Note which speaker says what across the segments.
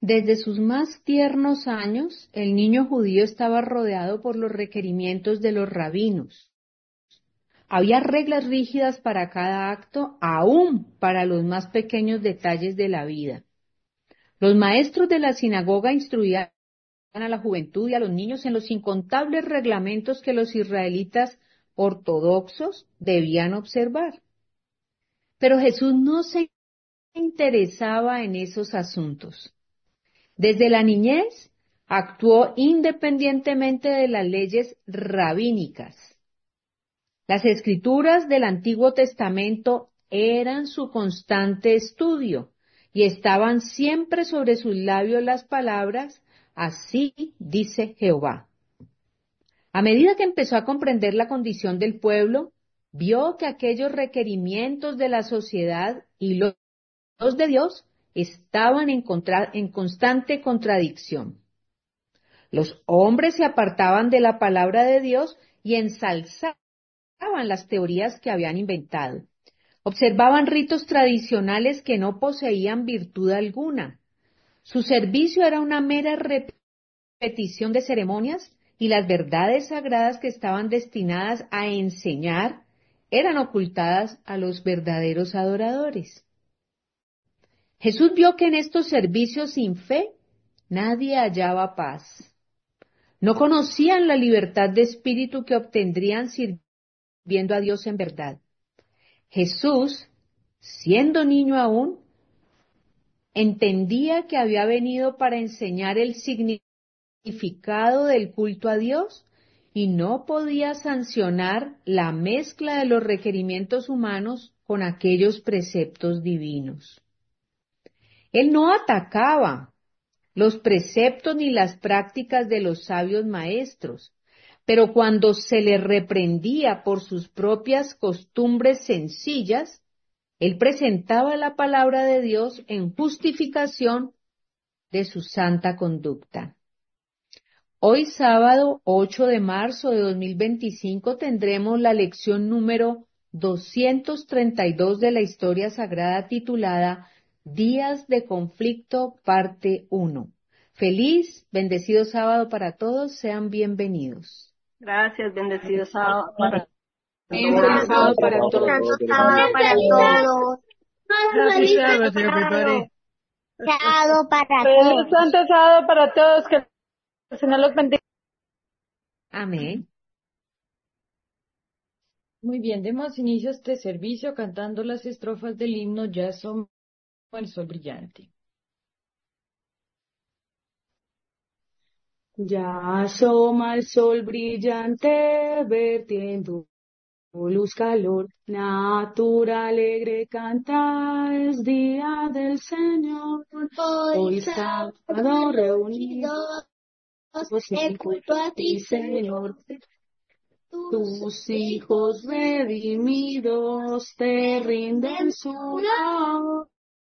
Speaker 1: Desde sus más tiernos años, el niño judío estaba rodeado por los requerimientos de los rabinos. Había reglas rígidas para cada acto, aún para los más pequeños detalles de la vida. Los maestros de la sinagoga instruían a la juventud y a los niños en los incontables reglamentos que los israelitas ortodoxos debían observar. Pero Jesús no se interesaba en esos asuntos. Desde la niñez actuó independientemente de las leyes rabínicas. Las escrituras del Antiguo Testamento eran su constante estudio y estaban siempre sobre sus labios las palabras, así dice Jehová. A medida que empezó a comprender la condición del pueblo, vio que aquellos requerimientos de la sociedad y los de Dios estaban en constante contradicción. Los hombres se apartaban de la palabra de Dios y ensalzaban las teorías que habían inventado. Observaban ritos tradicionales que no poseían virtud alguna. Su servicio era una mera repetición de ceremonias y las verdades sagradas que estaban destinadas a enseñar eran ocultadas a los verdaderos adoradores. Jesús vio que en estos servicios sin fe nadie hallaba paz. No conocían la libertad de espíritu que obtendrían sirviendo a Dios en verdad. Jesús, siendo niño aún, entendía que había venido para enseñar el significado del culto a Dios y no podía sancionar la mezcla de los requerimientos humanos con aquellos preceptos divinos. Él no atacaba los preceptos ni las prácticas de los sabios maestros, pero cuando se le reprendía por sus propias costumbres sencillas, él presentaba la palabra de Dios en justificación de su santa conducta. Hoy sábado 8 de marzo de 2025 tendremos la lección número 232 de la historia sagrada titulada Días de Conflicto, parte 1. Feliz, bendecido sábado para todos, sean bienvenidos.
Speaker 2: Gracias, bendecido sábado para
Speaker 1: Feliz sábado para todos.
Speaker 3: Sábado para todos.
Speaker 4: Happy Sabbath, everybody.
Speaker 3: Sábado para
Speaker 2: Feliz
Speaker 3: todos.
Speaker 2: Santo Sábado para todos, que el Señor los bendiga.
Speaker 1: Amén.
Speaker 4: Muy bien, demos inicio a este servicio cantando las estrofas del himno Ya asoma el sol brillante.
Speaker 5: Ya asoma el sol brillante, vertiendo luz, calor, natura alegre canta, es día del Señor. Hoy sábado reunidos, en culto a ti, Señor. Tus hijos redimidos te rinden su labor.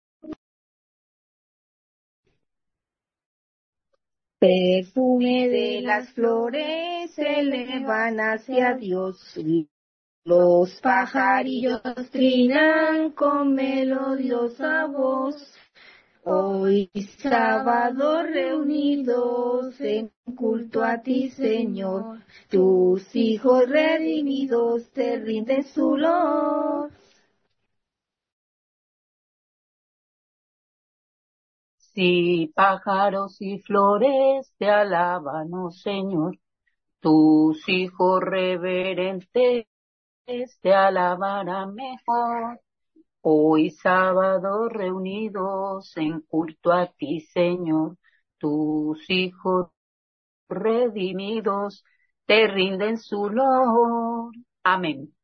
Speaker 2: Perfume de las flores se elevan hacia Dios. Los pajarillos trinan con melodiosa voz. Hoy sábado reunidos en culto a ti, Señor. Tus hijos redimidos te rinden su loor.
Speaker 5: Sí, pájaros y flores te alaban, oh Señor. Tus hijos reverentes te alabarán mejor. Hoy sábado reunidos en culto a ti, Señor. Tus hijos redimidos te rinden su loor. Amén.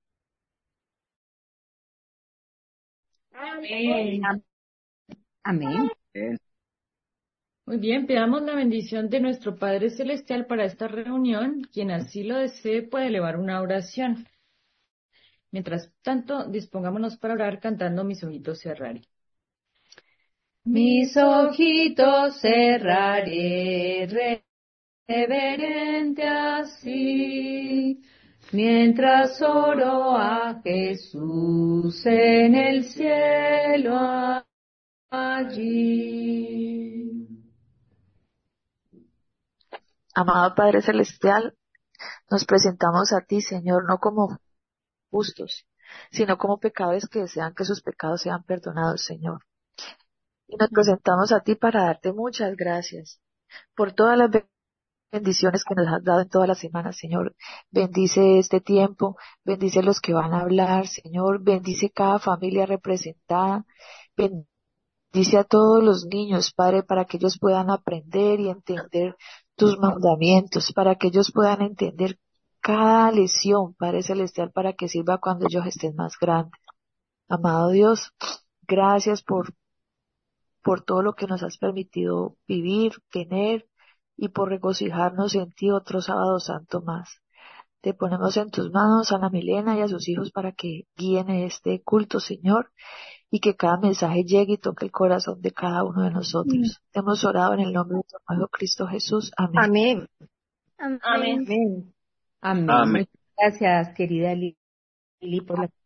Speaker 1: Amén. Amén.
Speaker 4: Muy bien, pidamos la bendición de nuestro Padre Celestial para esta reunión. Quien así lo desee puede elevar una oración. Mientras tanto, dispongámonos para orar cantando Mis ojitos cerraré.
Speaker 1: Mis ojitos cerraré, reverente así, mientras oro a Jesús en el cielo allí.
Speaker 6: Amado Padre Celestial, nos presentamos a ti, Señor, no como justos, sino como pecadores que desean que sus pecados sean perdonados, Señor. Y nos presentamos a ti para darte muchas gracias por todas las bendiciones que nos has dado en todas las semanas, Señor. Bendice este tiempo, bendice los que van a hablar, Señor. Bendice cada familia representada. Bendice a todos los niños, Padre, para que ellos puedan aprender y entender tus mandamientos, para que ellos puedan entender cada lección, Padre Celestial, para que sirva cuando ellos estén más grandes. Amado Dios, gracias por todo lo que nos has permitido vivir, tener y por regocijarnos en ti otro sábado santo más. Te ponemos en tus manos a Ana Milena y a sus hijos para que guíen este culto, Señor, y que cada mensaje llegue y toque el corazón de cada uno de nosotros. Hemos orado en el nombre de tu amado Cristo Jesús. Amén.
Speaker 2: Amén.
Speaker 5: Amén.
Speaker 2: Amén.
Speaker 1: Amén.
Speaker 7: Amén.
Speaker 1: Muchas gracias, querida Lili, por la...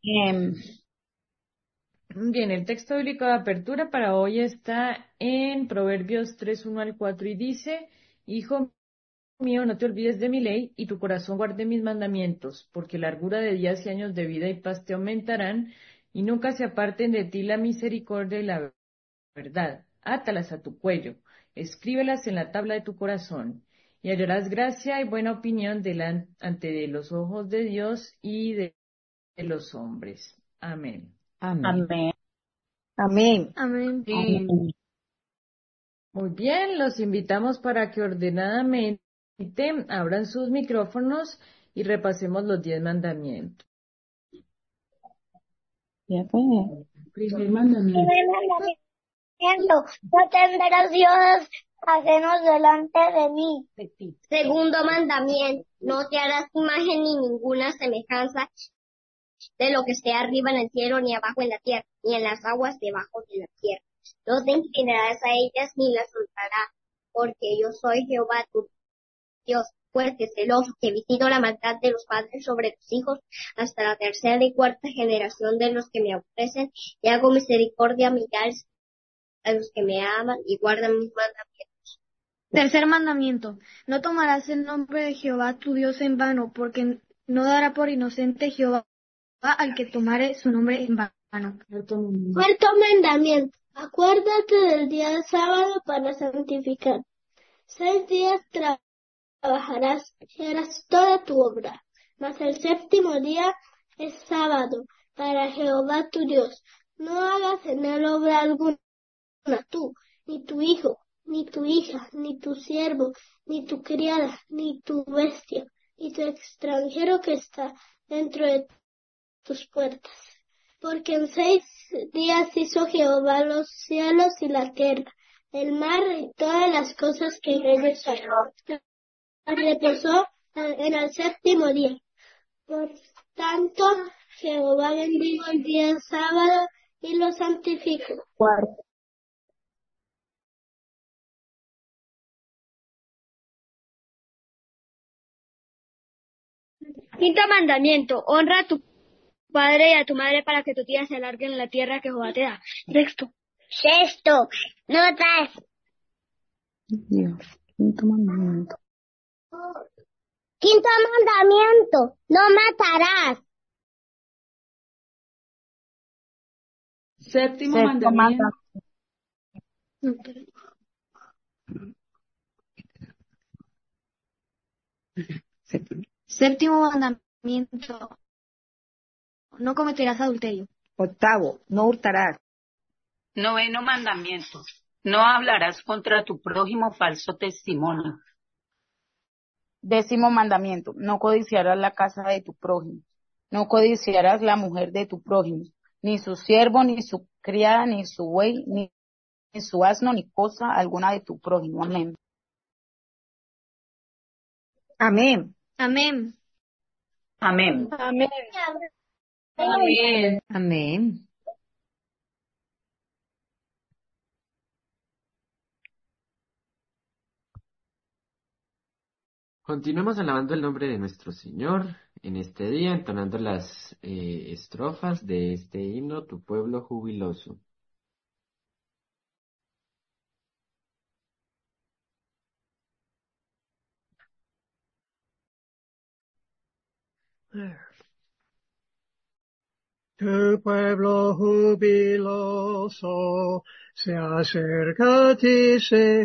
Speaker 4: Bien, el texto bíblico de apertura para hoy está en Proverbios 3, 1 al 4 y dice, Hijo mío, no te olvides de mi ley y tu corazón guarde mis mandamientos, porque largura de días y años de vida y paz te aumentarán y nunca se aparten de ti la misericordia y la verdad. Átalas a tu cuello, escríbelas en la tabla de tu corazón y hallarás gracia y buena opinión ante de los ojos de Dios y de los hombres. Amén.
Speaker 1: Amén.
Speaker 5: Amén.
Speaker 2: Amén.
Speaker 3: Amén.
Speaker 4: Muy bien, los invitamos para que ordenadamente abran sus micrófonos y repasemos los 10 mandamientos.
Speaker 1: Primer mandamiento.
Speaker 3: Primer mandamiento, no tendrás dioses ajenos delante de mí. Segundo mandamiento, no te harás imagen ni ninguna semejanza de lo que esté arriba en el cielo, ni abajo en la tierra, ni en las aguas debajo de la tierra. No te inclinarás a ellas ni las honrarás, porque yo soy Jehová tu Dios, fuerte, celoso, que visito la maldad de los padres sobre tus hijos hasta la tercera y cuarta generación de los que me aborrecen, y hago misericordia a los que me aman y guardan mis mandamientos.
Speaker 8: Tercer mandamiento, no tomarás el nombre de Jehová tu Dios en vano, porque no dará por inocente Jehová al que tomare su nombre en vano.
Speaker 3: Cuarto mandamiento, acuérdate del día de sábado para santificar. 6 días trabajarás y harás toda tu obra, mas el séptimo día es sábado para Jehová tu Dios. No hagas en él obra alguna, tú, ni tu hijo, ni tu hija, ni tu siervo, ni tu criada, ni tu bestia, ni tu extranjero que está dentro de tus puertas. Porque en 6 días hizo Jehová los cielos y la tierra, el mar y todas las cosas que en ellos hay. Reposó en el séptimo día. Por tanto, Jehová bendijo el día sábado y lo santificó.
Speaker 8: Quinto mandamiento, honra a tu padre y a tu madre para que tus días se alarguen en la tierra que Jehová te da. Sexto,
Speaker 3: Notas. Quinto mandamiento, no matarás.
Speaker 1: Séptimo
Speaker 5: Sexto
Speaker 1: mandamiento.
Speaker 8: séptimo mandamiento, no cometerás adulterio.
Speaker 2: Octavo, no hurtarás.
Speaker 5: Noveno mandamiento. No hablarás contra tu prójimo falso testimonio.
Speaker 9: Décimo mandamiento, no codiciarás la casa de tu prójimo, no codiciarás la mujer de tu prójimo, ni su siervo, ni su criada, ni su buey, ni su asno, ni cosa alguna de tu prójimo. Amén.
Speaker 2: Amén.
Speaker 8: Amén.
Speaker 5: Amén.
Speaker 2: Amén.
Speaker 5: Amén.
Speaker 1: Amén.
Speaker 7: Continuemos alabando el nombre de nuestro Señor en este día, entonando las estrofas de este himno, Tu pueblo jubiloso.
Speaker 10: Tu pueblo jubiloso se acerca a ti,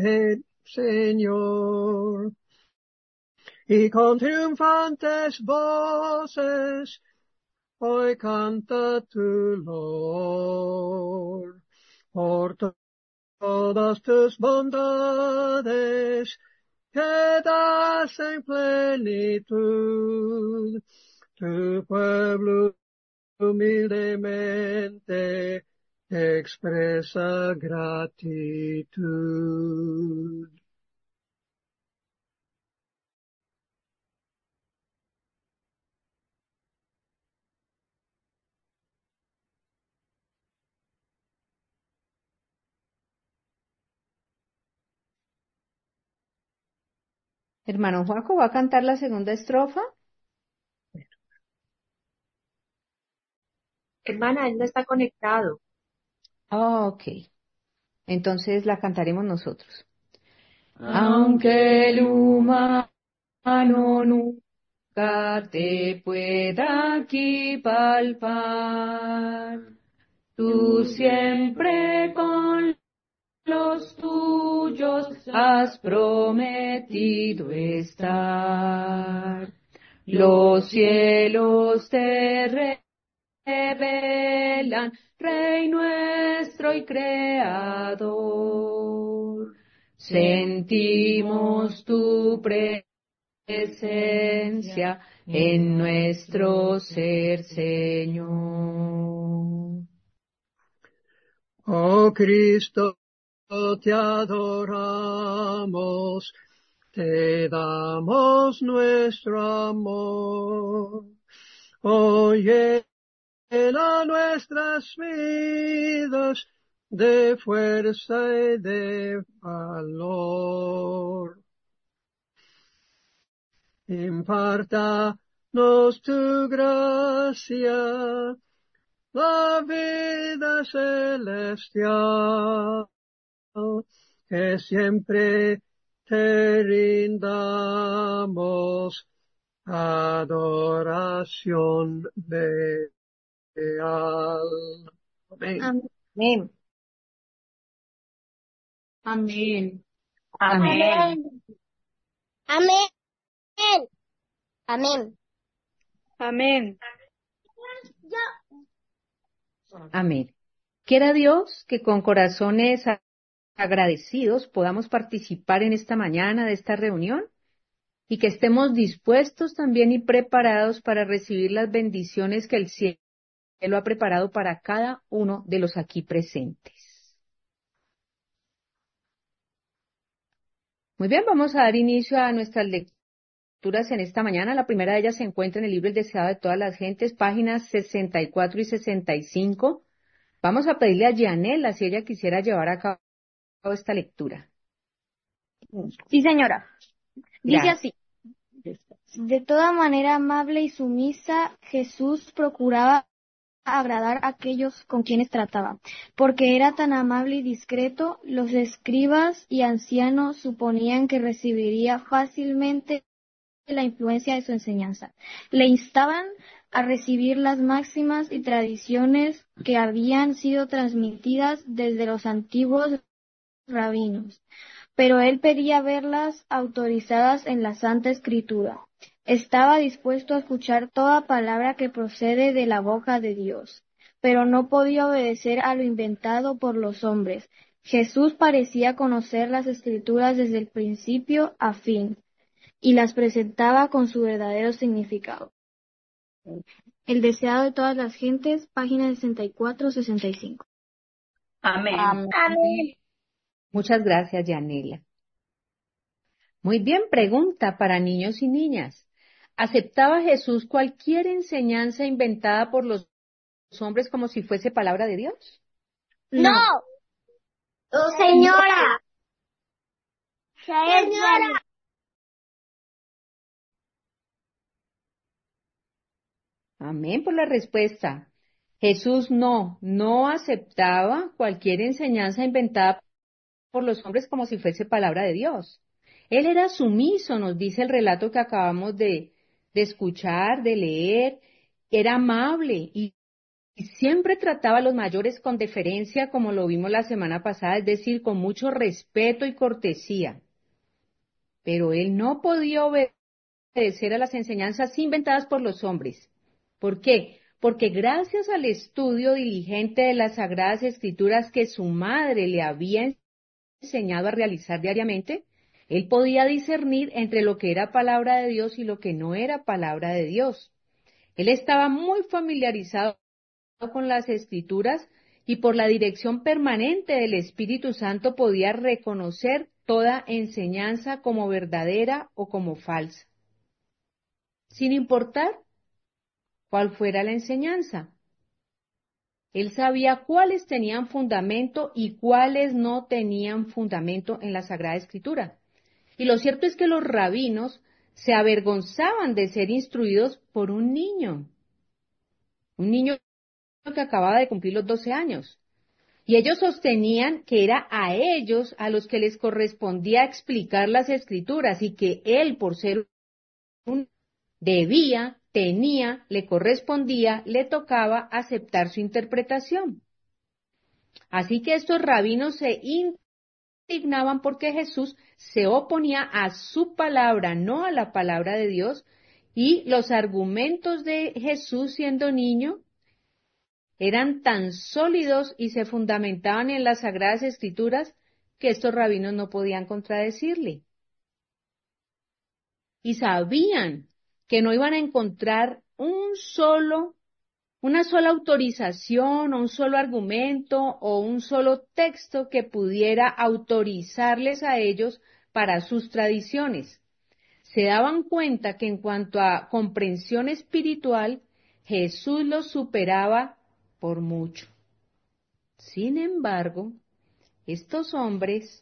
Speaker 10: Señor, y con triunfantes voces hoy canta tu loor. Por todas tus bondades que das en plenitud, tu pueblo humildemente expresa gratitud.
Speaker 1: Hermano Joaco, ¿va a cantar la segunda estrofa?
Speaker 6: Hermana, él no está conectado.
Speaker 1: Ok, entonces la cantaremos nosotros.
Speaker 4: Aunque el humano nunca te pueda aquí palpar, tú siempre con los tuyos has prometido estar. Los cielos te revelan, Rey nuestro y Creador. Sentimos tu presencia en nuestro ser, Señor.
Speaker 10: Oh Cristo, te adoramos, te damos nuestro amor. Oye, llena nuestras vidas de fuerza y de valor. Impártanos tu gracia, la vida celestial, que siempre te rindamos adoración leal. Amén.
Speaker 2: Amén.
Speaker 9: Amén.
Speaker 5: Amén.
Speaker 3: Amén. Amén.
Speaker 2: Amén.
Speaker 1: Amén. Quiera Dios que con corazones agradecidos podamos participar en esta mañana de esta reunión y que estemos dispuestos también y preparados para recibir las bendiciones que el cielo ha preparado para cada uno de los aquí presentes. Muy bien, vamos a dar inicio a nuestras lecturas en esta mañana. La primera de ellas se encuentra en el libro El deseado de todas las gentes, páginas 64 y 65. Vamos a pedirle a Gianela si ella quisiera llevar a cabo esta lectura.
Speaker 8: Sí, señora. Dice
Speaker 1: Gracias.
Speaker 8: así. De toda manera amable y sumisa, Jesús procuraba agradar a aquellos con quienes trataba. Porque era tan amable y discreto, los escribas y ancianos suponían que recibiría fácilmente la influencia de su enseñanza. Le instaban a recibir las máximas y tradiciones que habían sido transmitidas desde los antiguos rabinos, pero él pedía verlas autorizadas en la Santa Escritura. Estaba dispuesto a escuchar toda palabra que procede de la boca de Dios, pero no podía obedecer a lo inventado por los hombres. Jesús parecía conocer las Escrituras desde el principio a fin, y las presentaba con su verdadero significado. El deseado de todas las gentes, página 64-65.
Speaker 5: Amén.
Speaker 3: Amén.
Speaker 1: Muchas gracias, Gianela. Muy bien, pregunta para niños y niñas. ¿Aceptaba Jesús cualquier enseñanza inventada por los hombres como si fuese palabra de Dios?
Speaker 3: No. Señora. Señora.
Speaker 1: Amén por la respuesta. Jesús no aceptaba cualquier enseñanza inventada por los hombres como si fuese palabra de Dios. Él era sumiso, nos dice el relato que acabamos de de escuchar, de leer, era amable y siempre trataba a los mayores con deferencia, como lo vimos la semana pasada, es decir, con mucho respeto y cortesía. Pero él no podía obedecer a las enseñanzas inventadas por los hombres. ¿Por qué? Porque gracias al estudio diligente de las Sagradas Escrituras que su madre le había enseñado a realizar diariamente, él podía discernir entre lo que era palabra de Dios y lo que no era palabra de Dios. Él estaba muy familiarizado con las Escrituras y por la dirección permanente del Espíritu Santo podía reconocer toda enseñanza como verdadera o como falsa, sin importar cuál fuera la enseñanza. Él sabía cuáles tenían fundamento y cuáles no tenían fundamento en la Sagrada Escritura. Y lo cierto es que los rabinos se avergonzaban de ser instruidos por un niño que acababa de cumplir los 12 años. Y ellos sostenían que era a ellos a los que les correspondía explicar las Escrituras y que él, por ser un debía, tenía, le correspondía, le tocaba aceptar su interpretación. Así que estos rabinos se indignaban porque Jesús se oponía a su palabra, no a la palabra de Dios, y los argumentos de Jesús siendo niño eran tan sólidos y se fundamentaban en las Sagradas Escrituras que estos rabinos no podían contradecirle. Y sabían que no iban a encontrar una sola autorización o un solo argumento o un solo texto que pudiera autorizarles a ellos para sus tradiciones. Se daban cuenta que en cuanto a comprensión espiritual, Jesús los superaba por mucho. Sin embargo, estos hombres,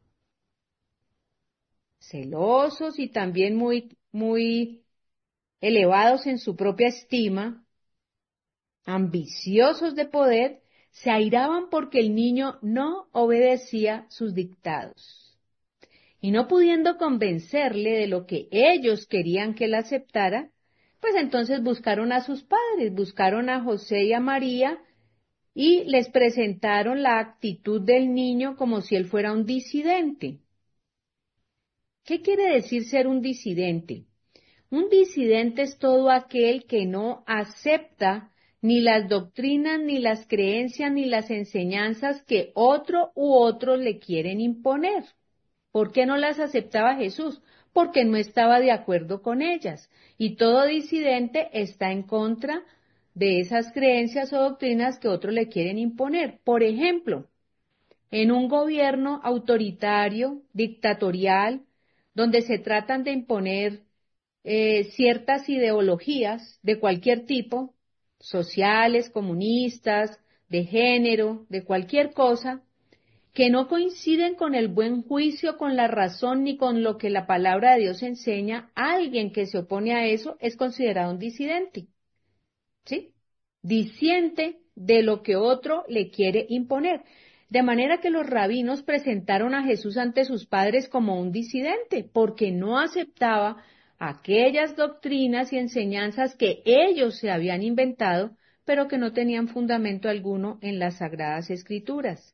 Speaker 1: celosos y también muy elevados en su propia estima, ambiciosos de poder, se airaban porque el niño no obedecía sus dictados. Y no pudiendo convencerle de lo que ellos querían que él aceptara, pues entonces buscaron a sus padres, buscaron a José y a María y les presentaron la actitud del niño como si él fuera un disidente. ¿Qué quiere decir ser un disidente? Un disidente es todo aquel que no acepta ni las doctrinas, ni las creencias, ni las enseñanzas que otro u otros le quieren imponer. ¿Por qué no las aceptaba Jesús? Porque no estaba de acuerdo con ellas. Y todo disidente está en contra de esas creencias o doctrinas que otros le quieren imponer. Por ejemplo, en un gobierno autoritario, dictatorial, donde se tratan de imponer ciertas ideologías de cualquier tipo, sociales, comunistas, de género, de cualquier cosa, que no coinciden con el buen juicio, con la razón ni con lo que la palabra de Dios enseña, alguien que se opone a eso es considerado un disidente, ¿sí? Disiente de lo que otro le quiere imponer. De manera que los rabinos presentaron a Jesús ante sus padres como un disidente, porque no aceptaba aquellas doctrinas y enseñanzas que ellos se habían inventado, pero que no tenían fundamento alguno en las Sagradas Escrituras.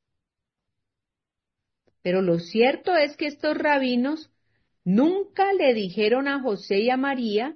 Speaker 1: Pero lo cierto es que estos rabinos nunca le dijeron a José y a María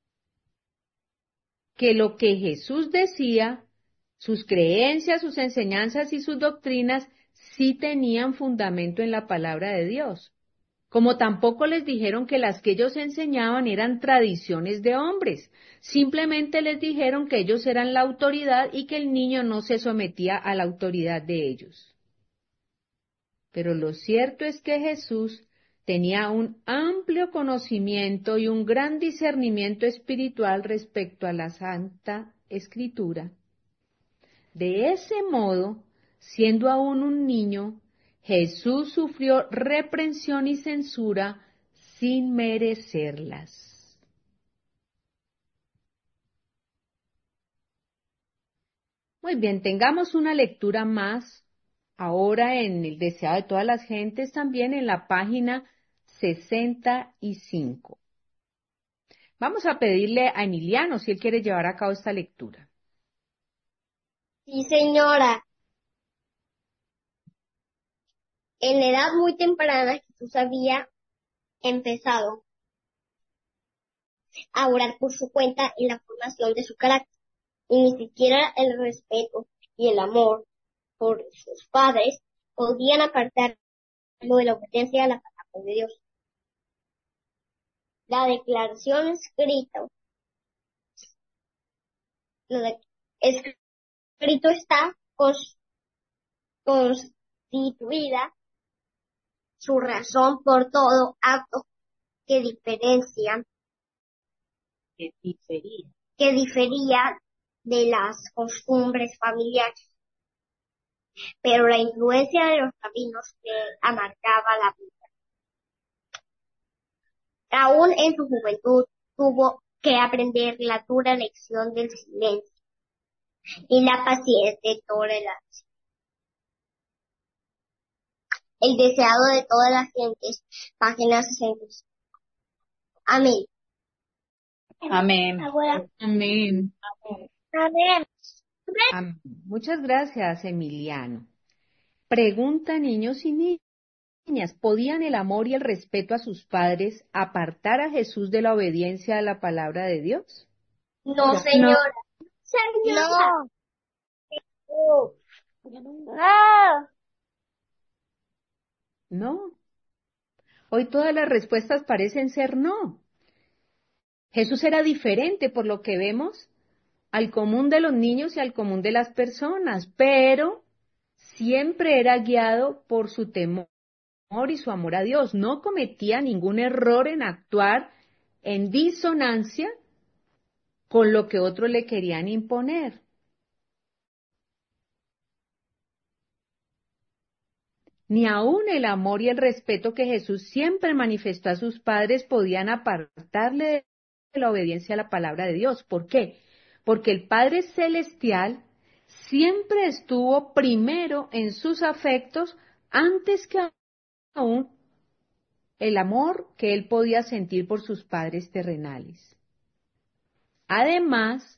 Speaker 1: que lo que Jesús decía, sus creencias, sus enseñanzas y sus doctrinas sí tenían fundamento en la palabra de Dios. Como tampoco les dijeron que las que ellos enseñaban eran tradiciones de hombres. Simplemente les dijeron que ellos eran la autoridad y que el niño no se sometía a la autoridad de ellos. Pero lo cierto es que Jesús tenía un amplio conocimiento y un gran discernimiento espiritual respecto a la Santa Escritura. De ese modo, siendo aún un niño, Jesús sufrió reprensión y censura sin merecerlas. Muy bien, tengamos una lectura más ahora en el deseado de todas las gentes, también en la página 65. Vamos a pedirle a Emiliano si él quiere llevar a cabo esta lectura.
Speaker 3: Sí, señora. En la edad muy temprana Jesús había empezado a orar por su cuenta en la formación de su carácter. Y ni siquiera el respeto y el amor por sus padres podían apartarlo de la obediencia a la palabra de Dios. La declaración escrita, lo de- escrito está constituida su razón por todo acto que diferencia, que difería de las costumbres familiares, pero la influencia de los rabinos que amargaba la vida. Aún en su juventud tuvo que aprender la dura lección del silencio y la paciente tolerancia. El deseado de todas las gentes. Página 66. Amén.
Speaker 9: Amén.
Speaker 3: Abuela.
Speaker 4: Amén.
Speaker 3: Amén.
Speaker 1: Muchas gracias, Emiliano. Pregunta, niños y niñas, ¿podían el amor y el respeto a sus padres apartar a Jesús de la obediencia a la palabra de Dios?
Speaker 3: No, señora. Señora. No. No.
Speaker 1: No. Hoy todas las respuestas parecen ser no. Jesús era diferente por lo que vemos al común de los niños y al común de las personas, pero siempre era guiado por su temor y su amor a Dios. No cometía ningún error en actuar en disonancia con lo que otros le querían imponer. Ni aun el amor y el respeto que Jesús siempre manifestó a sus padres podían apartarle de la obediencia a la palabra de Dios. ¿Por qué? Porque el Padre Celestial siempre estuvo primero en sus afectos antes que aún el amor que él podía sentir por sus padres terrenales. Además,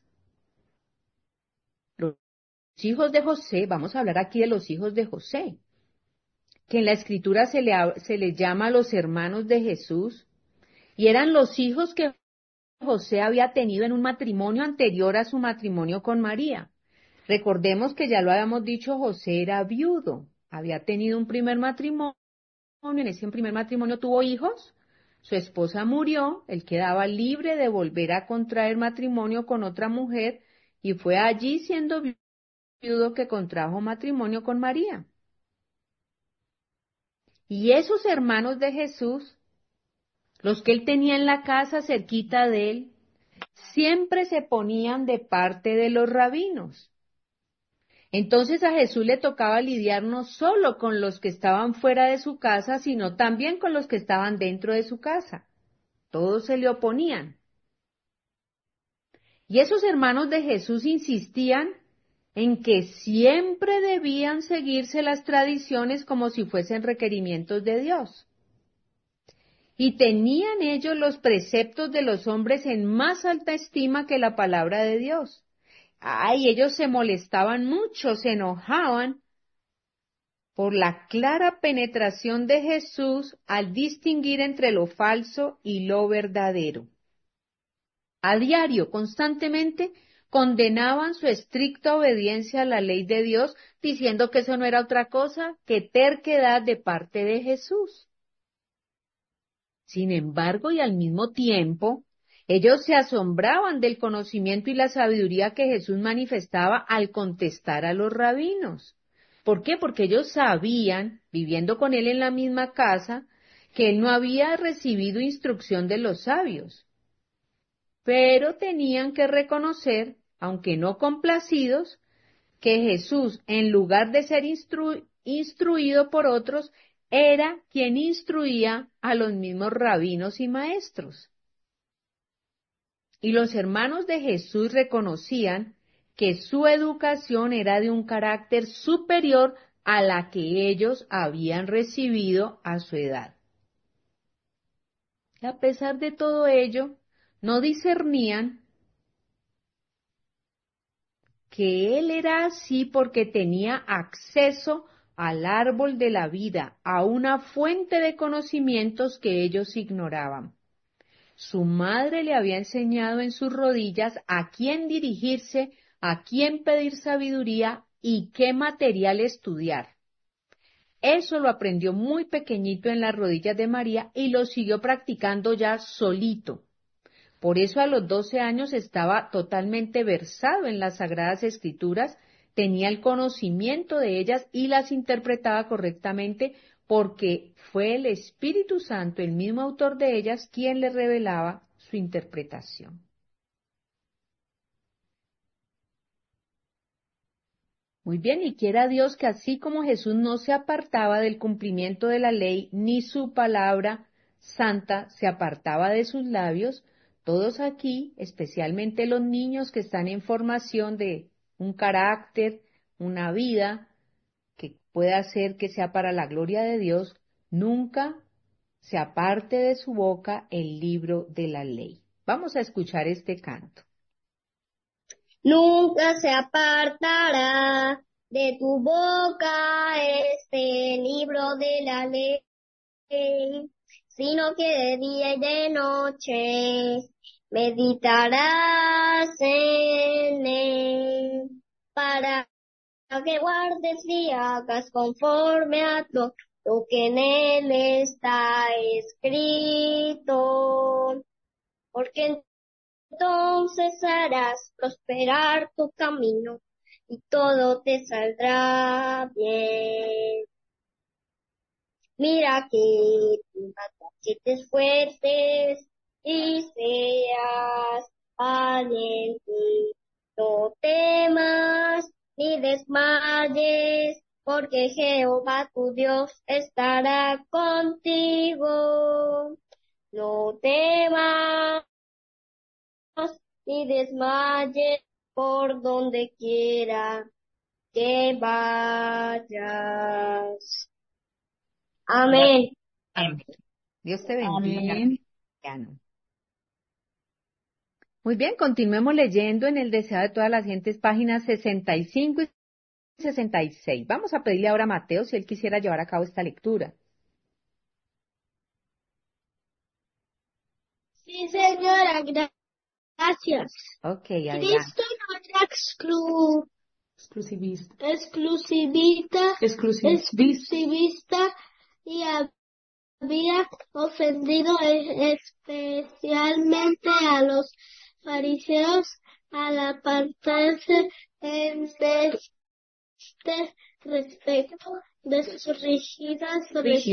Speaker 1: los hijos de José, vamos a hablar aquí de los hijos de José, que en la Escritura se le llama los hermanos de Jesús, y eran los hijos que José había tenido en un matrimonio anterior a su matrimonio con María. Recordemos que ya lo habíamos dicho, José era viudo, había tenido un primer matrimonio, en ese primer matrimonio tuvo hijos, su esposa murió, él quedaba libre de volver a contraer matrimonio con otra mujer, y fue allí siendo viudo que contrajo matrimonio con María. Y esos hermanos de Jesús, los que él tenía en la casa cerquita de él, siempre se ponían de parte de los rabinos. Entonces a Jesús le tocaba lidiar no solo con los que estaban fuera de su casa, sino también con los que estaban dentro de su casa. Todos se le oponían. Y esos hermanos de Jesús insistían en que siempre debían seguirse las tradiciones como si fuesen requerimientos de Dios. Y tenían ellos los preceptos de los hombres en más alta estima que la palabra de Dios. Ay, ellos se molestaban mucho, se enojaban por la clara penetración de Jesús al distinguir entre lo falso y lo verdadero. A diario, constantemente, condenaban su estricta obediencia a la ley de Dios, diciendo que eso no era otra cosa que terquedad de parte de Jesús. Sin embargo, y al mismo tiempo, ellos se asombraban del conocimiento y la sabiduría que Jesús manifestaba al contestar a los rabinos. ¿Por qué? Porque ellos sabían, viviendo con él en la misma casa, que él no había recibido instrucción de los sabios. Pero tenían que reconocer, aunque no complacidos, que Jesús, en lugar de ser instruido por otros, era quien instruía a los mismos rabinos y maestros. Y los hermanos de Jesús reconocían que su educación era de un carácter superior a la que ellos habían recibido a su edad. Y a pesar de todo ello, no discernían que él era así porque tenía acceso al árbol de la vida, a una fuente de conocimientos que ellos ignoraban. Su madre le había enseñado en sus rodillas a quién dirigirse, a quién pedir sabiduría y qué material estudiar. Eso lo aprendió muy pequeñito en las rodillas de María y lo siguió practicando ya solito. Por eso a los 12 años estaba totalmente versado en las Sagradas Escrituras, tenía el conocimiento de ellas y las interpretaba correctamente porque fue el Espíritu Santo, el mismo autor de ellas, quien le revelaba su interpretación. Muy bien, y quiera Dios que así como Jesús no se apartaba del cumplimiento de la ley, ni su palabra santa se apartaba de sus labios, todos aquí, especialmente los niños que están en formación de un carácter, una vida que pueda hacer que sea para la gloria de Dios, nunca se aparte de su boca el libro de la ley. Vamos a escuchar este canto.
Speaker 3: Nunca se apartará de tu boca este libro de la ley, sino que de día y de noche meditarás en él, para que guardes y hagas conforme a todo lo que en él está escrito, porque entonces harás prosperar tu camino y todo te saldrá bien. Mira que tus cachetes fuertes y seas valiente. No temas ni desmayes, porque Jehová tu Dios estará contigo. No temas ni desmayes por donde quiera que vayas. Amén.
Speaker 1: Amén. Dios te bendiga.
Speaker 9: Amén.
Speaker 1: Cristiano. Muy bien, continuemos leyendo en el Deseo de todas las gentes, páginas 65 y 66. Vamos a pedirle ahora a Mateo si él quisiera llevar a cabo esta lectura.
Speaker 3: Sí, señora, gracias.
Speaker 1: Ok, adelante.
Speaker 3: Cristo no era exclusivista y había ofendido especialmente a los fariseos al apartarse en este respecto de sus rígidas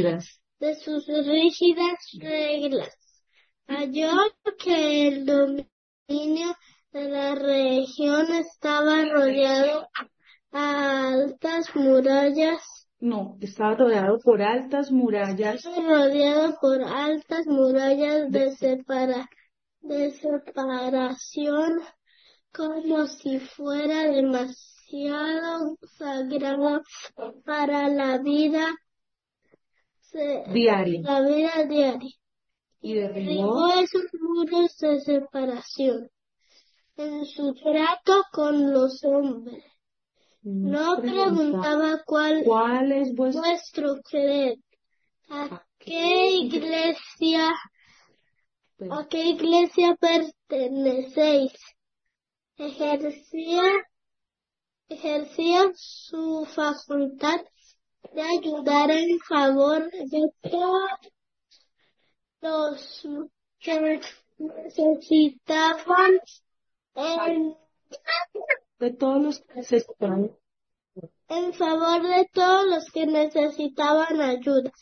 Speaker 3: reglas. Halló que el dominio de la región estaba rodeado a altas murallas.
Speaker 11: Estaba rodeado por altas murallas.
Speaker 3: Rodeado por altas murallas de separación, como si fuera demasiado sagrado para la vida
Speaker 11: diaria.
Speaker 3: Y derribó esos muros de separación en su trato con los hombres. No preguntaba cuál es vuestro creed, a qué iglesia pertenecéis. Ejercía su facultad de ayudar en favor de todos los que necesitaban en favor de todos los que necesitaban ayuda.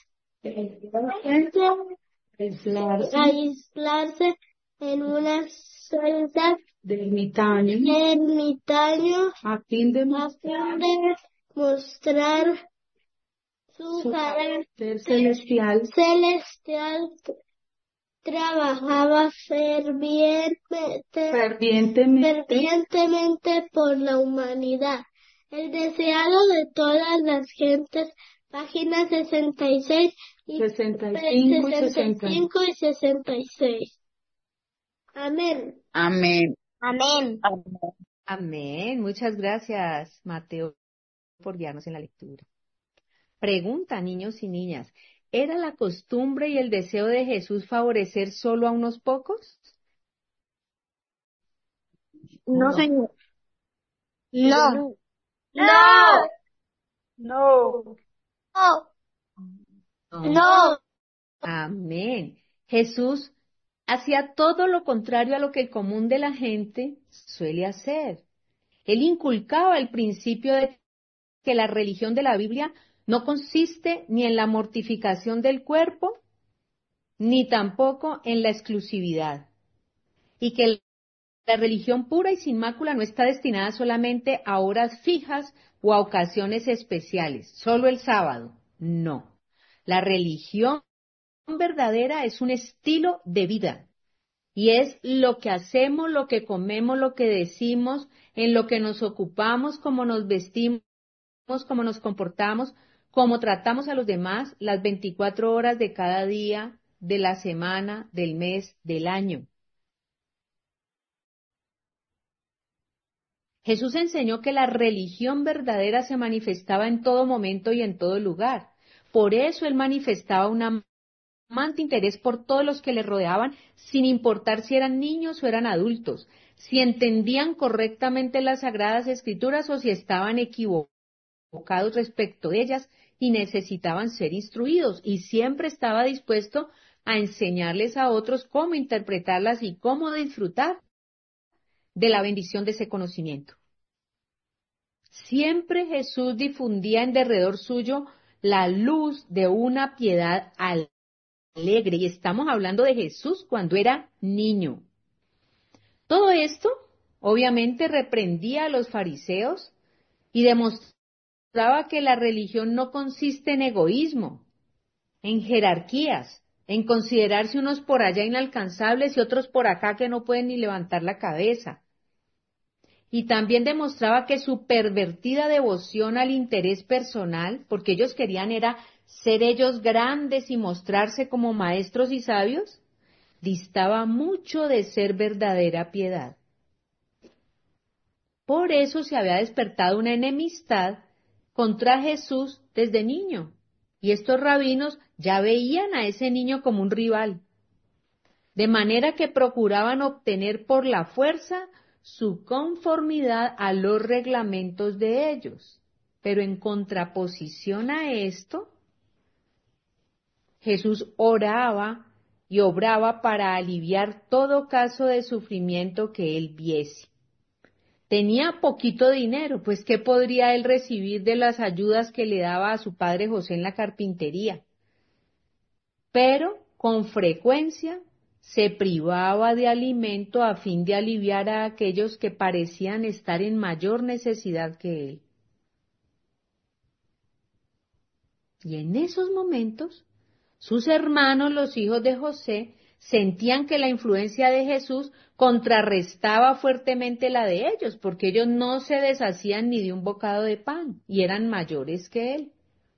Speaker 3: Aislarse en una celda
Speaker 11: de ermitaño
Speaker 3: a fin de mostrar su carácter celestial. Trabajaba fervientemente por la humanidad. El deseado de todas las gentes, páginas 65 y 66. Amén.
Speaker 9: Amén.
Speaker 3: Amén.
Speaker 1: Amén. Muchas gracias, Mateo, por guiarnos en la lectura. Pregunta, niños y niñas, ¿era la costumbre y el deseo de Jesús favorecer solo a unos pocos?
Speaker 3: No, señor. No.
Speaker 2: No.
Speaker 3: No.
Speaker 1: No.
Speaker 3: No.
Speaker 1: Amén. Jesús hacía todo lo contrario a lo que el común de la gente suele hacer. Él inculcaba el principio de que la religión de la Biblia no consiste ni en la mortificación del cuerpo, ni tampoco en la exclusividad, y que la religión pura y sin mácula no está destinada solamente a horas fijas o a ocasiones especiales, solo el sábado. No. La religión verdadera es un estilo de vida y es lo que hacemos, lo que comemos, lo que decimos, en lo que nos ocupamos, cómo nos vestimos, cómo nos comportamos, cómo tratamos a los demás las 24 horas de cada día, de la semana, del mes, del año. Jesús enseñó que la religión verdadera se manifestaba en todo momento y en todo lugar. Por eso él manifestaba un amante interés por todos los que le rodeaban, sin importar si eran niños o eran adultos, si entendían correctamente las Sagradas Escrituras o si estaban equivocados respecto de ellas y necesitaban ser instruidos, y siempre estaba dispuesto a enseñarles a otros cómo interpretarlas y cómo disfrutar de la bendición de ese conocimiento. Siempre Jesús difundía en derredor suyo la luz de una piedad alegre, y estamos hablando de Jesús cuando era niño. Todo esto, obviamente, reprendía a los fariseos y demostraba que la religión no consiste en egoísmo, en jerarquías, en considerarse unos por allá inalcanzables y otros por acá que no pueden ni levantar la cabeza. Y también demostraba que su pervertida devoción al interés personal, porque ellos querían era ser ellos grandes y mostrarse como maestros y sabios, distaba mucho de ser verdadera piedad. Por eso se había despertado una enemistad contra Jesús desde niño, y estos rabinos ya veían a ese niño como un rival, de manera que procuraban obtener por la fuerza su conformidad a los reglamentos de ellos. Pero en contraposición a esto, Jesús oraba y obraba para aliviar todo caso de sufrimiento que él viese. Tenía poquito dinero, pues ¿qué podría él recibir de las ayudas que le daba a su padre José en la carpintería? Pero con frecuencia se privaba de alimento a fin de aliviar a aquellos que parecían estar en mayor necesidad que él. Y en esos momentos, sus hermanos, los hijos de José, sentían que la influencia de Jesús contrarrestaba fuertemente la de ellos, porque ellos no se deshacían ni de un bocado de pan y eran mayores que él.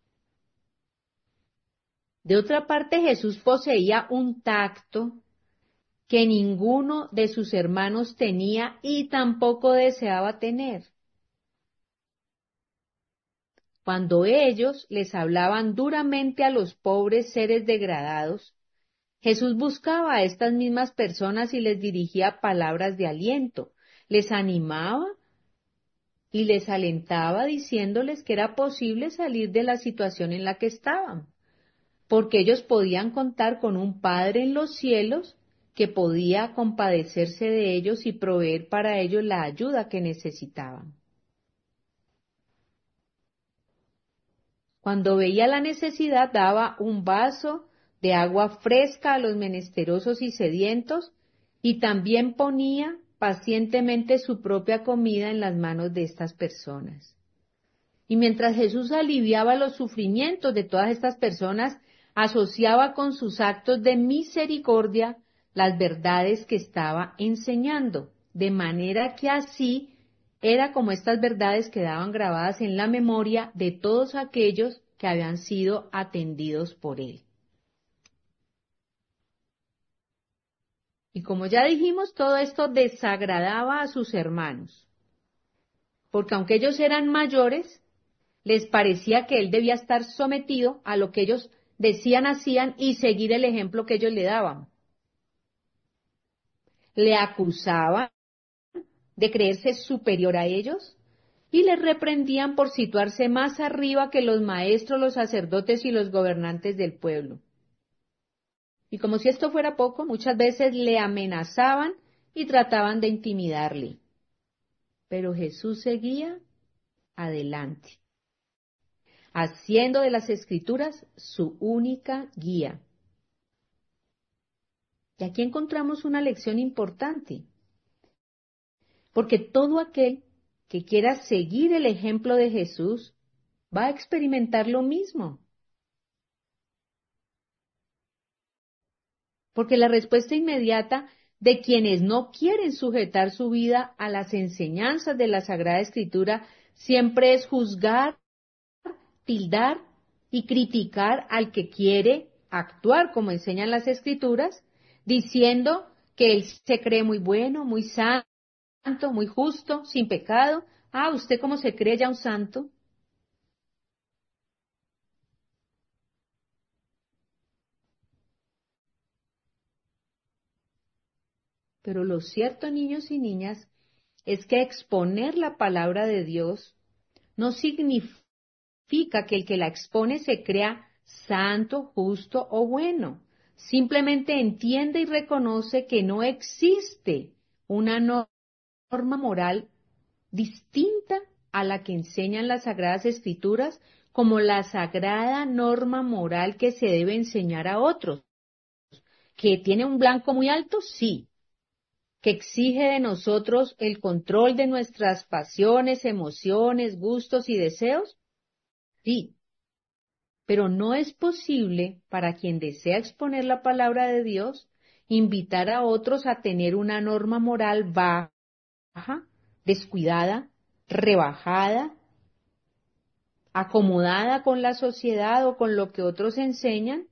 Speaker 1: De otra parte, Jesús poseía un tacto que ninguno de sus hermanos tenía y tampoco deseaba tener. Cuando ellos les hablaban duramente a los pobres seres degradados, Jesús buscaba a estas mismas personas y les dirigía palabras de aliento, les animaba y les alentaba diciéndoles que era posible salir de la situación en la que estaban, porque ellos podían contar con un Padre en los cielos que podía compadecerse de ellos y proveer para ellos la ayuda que necesitaban. Cuando veía la necesidad, daba un vaso de agua fresca a los menesterosos y sedientos, y también ponía pacientemente su propia comida en las manos de estas personas. Y mientras Jesús aliviaba los sufrimientos de todas estas personas, asociaba con sus actos de misericordia las verdades que estaba enseñando, de manera que así era como estas verdades quedaban grabadas en la memoria de todos aquellos que habían sido atendidos por él. Y como ya dijimos, todo esto desagradaba a sus hermanos, porque aunque ellos eran mayores, les parecía que él debía estar sometido a lo que ellos decían, hacían y seguir el ejemplo que ellos le daban. Le acusaban de creerse superior a ellos y les reprendían por situarse más arriba que los maestros, los sacerdotes y los gobernantes del pueblo. Y como si esto fuera poco, muchas veces le amenazaban y trataban de intimidarle. Pero Jesús seguía adelante, haciendo de las Escrituras su única guía. Y aquí encontramos una lección importante, porque todo aquel que quiera seguir el ejemplo de Jesús va a experimentar lo mismo. Porque la respuesta inmediata de quienes no quieren sujetar su vida a las enseñanzas de la Sagrada Escritura siempre es juzgar, tildar y criticar al que quiere actuar como enseñan las Escrituras, diciendo que él se cree muy bueno, muy santo, muy justo, sin pecado. Ah, ¿usted cómo se cree ya un santo? Pero lo cierto, niños y niñas, es que exponer la palabra de Dios no significa que el que la expone se crea santo, justo o bueno. Simplemente entiende y reconoce que no existe una norma moral distinta a la que enseñan las Sagradas Escrituras como la sagrada norma moral que se debe enseñar a otros. ¿Que tiene un blanco muy alto? Sí. ¿Que exige de nosotros el control de nuestras pasiones, emociones, gustos y deseos? Sí. Pero no es posible para quien desea exponer la palabra de Dios invitar a otros a tener una norma moral baja, descuidada, rebajada, acomodada con la sociedad o con lo que otros enseñan,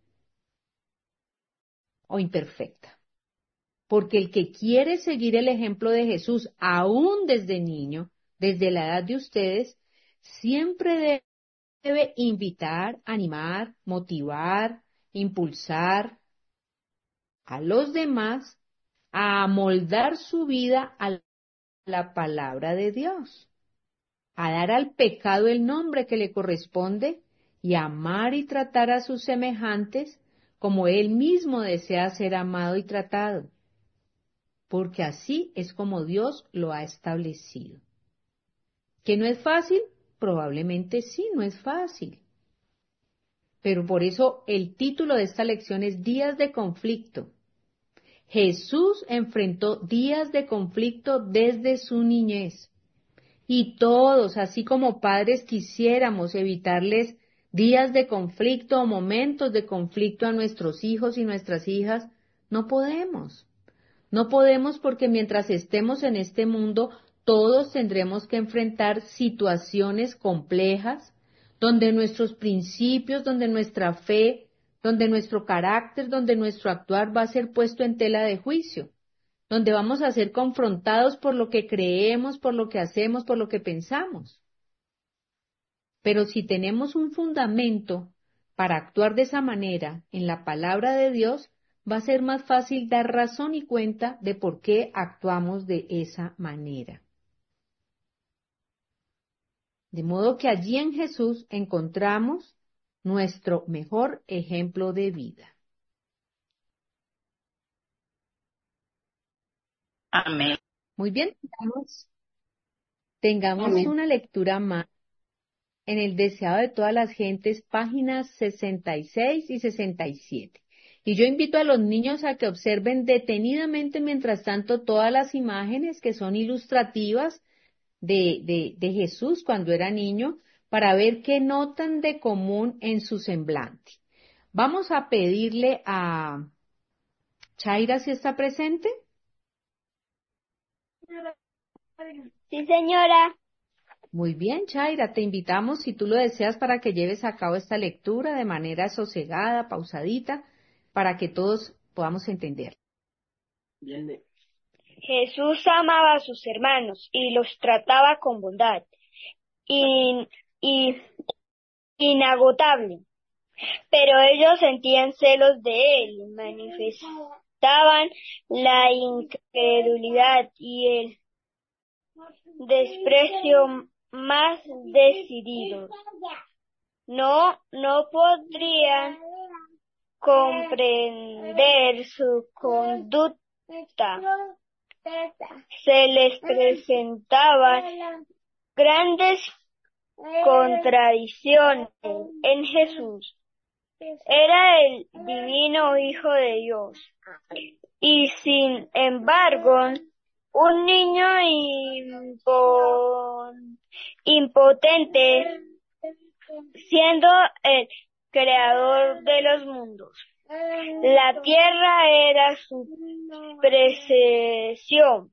Speaker 1: o imperfecta. Porque el que quiere seguir el ejemplo de Jesús, aún desde niño, desde la edad de ustedes, siempre debe invitar, animar, motivar, impulsar a los demás a amoldar su vida a la palabra de Dios, a dar al pecado el nombre que le corresponde y amar y tratar a sus semejantes como él mismo desea ser amado y tratado, porque así es como Dios lo ha establecido. ¿Que no es fácil? Probablemente sí, no es fácil. Pero por eso el título de esta lección es Días de conflicto. Jesús enfrentó días de conflicto desde su niñez. Y todos, así como padres, quisiéramos evitarles días de conflicto o momentos de conflicto a nuestros hijos y nuestras hijas, no podemos. No podemos porque mientras estemos en este mundo, todos tendremos que enfrentar situaciones complejas, donde nuestros principios, donde nuestra fe, donde nuestro carácter, donde nuestro actuar va a ser puesto en tela de juicio, donde vamos a ser confrontados por lo que creemos, por lo que hacemos, por lo que pensamos. Pero si tenemos un fundamento para actuar de esa manera en la palabra de Dios, va a ser más fácil dar razón y cuenta de por qué actuamos de esa manera. De modo que allí en Jesús encontramos nuestro mejor ejemplo de vida.
Speaker 5: Amén.
Speaker 1: Muy bien, tengamos
Speaker 2: Amén.
Speaker 1: una lectura más en el deseado de todas las gentes, páginas 66 y 67. Y yo invito a los niños a que observen detenidamente, mientras tanto, todas las imágenes que son ilustrativas de Jesús cuando era niño, para ver qué notan de común en su semblante. Vamos a pedirle a Chaira si está presente.
Speaker 3: Sí, señora.
Speaker 1: Muy bien, Chaira, te invitamos, si tú lo deseas, para que lleves a cabo esta lectura de manera sosegada, pausadita, para que todos podamos entender.
Speaker 7: Viene.
Speaker 2: Jesús amaba a sus hermanos y los trataba con bondad y inagotable, pero ellos sentían celos de él y manifestaban la incredulidad y el desprecio más decididos. No podrían comprender su conducta. Se les presentaban grandes contradicciones en Jesús. Era el divino Hijo de Dios y sin embargo un niño impotente siendo el creador de los mundos. La tierra era su posesión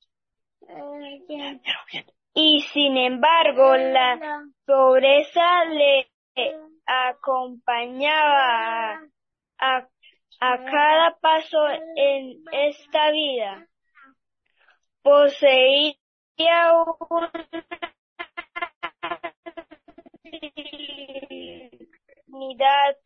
Speaker 2: y sin embargo la pobreza le acompañaba a cada paso en esta vida. Poseía una dignidad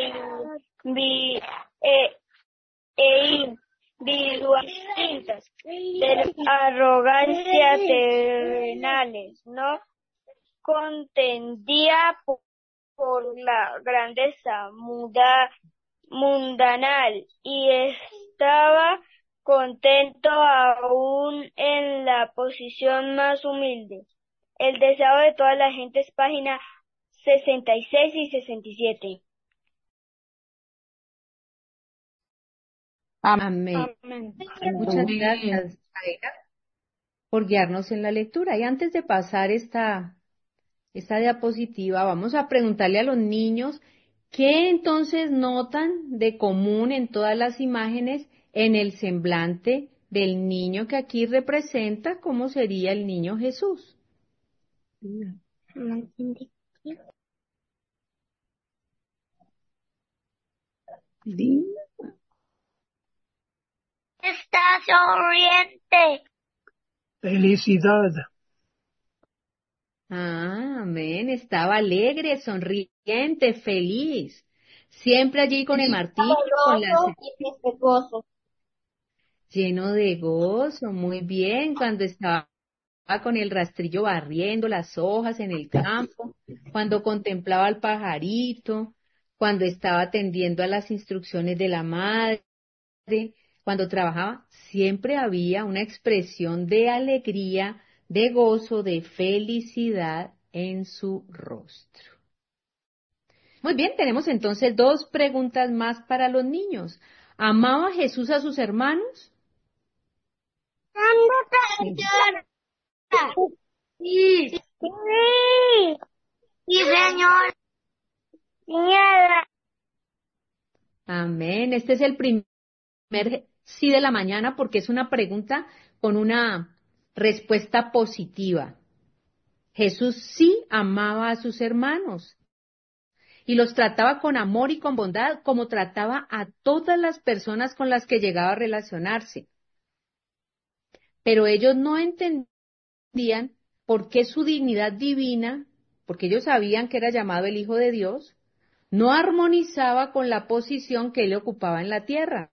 Speaker 2: individual distintas de la arrogancia terrenales, no contendía por la grandeza mundanal y estaba contento aún en la posición más humilde. El deseo de toda la gente es página 66 y 67.
Speaker 1: Amén.
Speaker 2: Amén.
Speaker 1: Muchas
Speaker 9: Amén.
Speaker 1: gracias, Zaira, por guiarnos en la lectura. Y antes de pasar esta diapositiva, vamos a preguntarle a los niños qué entonces notan de común en todas las imágenes en el semblante del niño que aquí representa cómo sería el niño Jesús.
Speaker 3: Está sonriente.
Speaker 10: Felicidad.
Speaker 1: Amén. Estaba alegre, sonriente, feliz. Siempre allí con el martillo, con la lleno de gozo, muy bien, cuando estaba con el rastrillo barriendo las hojas en el campo, cuando contemplaba al pajarito, cuando estaba atendiendo a las instrucciones de la madre, cuando trabajaba, siempre había una expresión de alegría, de gozo, de felicidad en su rostro. Muy bien, tenemos entonces dos preguntas más para los niños. ¿Amaba Jesús a sus hermanos?
Speaker 3: Sí. Sí, señor. Señora.
Speaker 1: Amén. Este es el primer sí de la mañana porque es una pregunta con una respuesta positiva. Jesús sí amaba a sus hermanos y los trataba con amor y con bondad como trataba a todas las personas con las que llegaba a relacionarse. Pero ellos no entendían por qué su dignidad divina, porque ellos sabían que era llamado el Hijo de Dios, no armonizaba con la posición que él ocupaba en la tierra.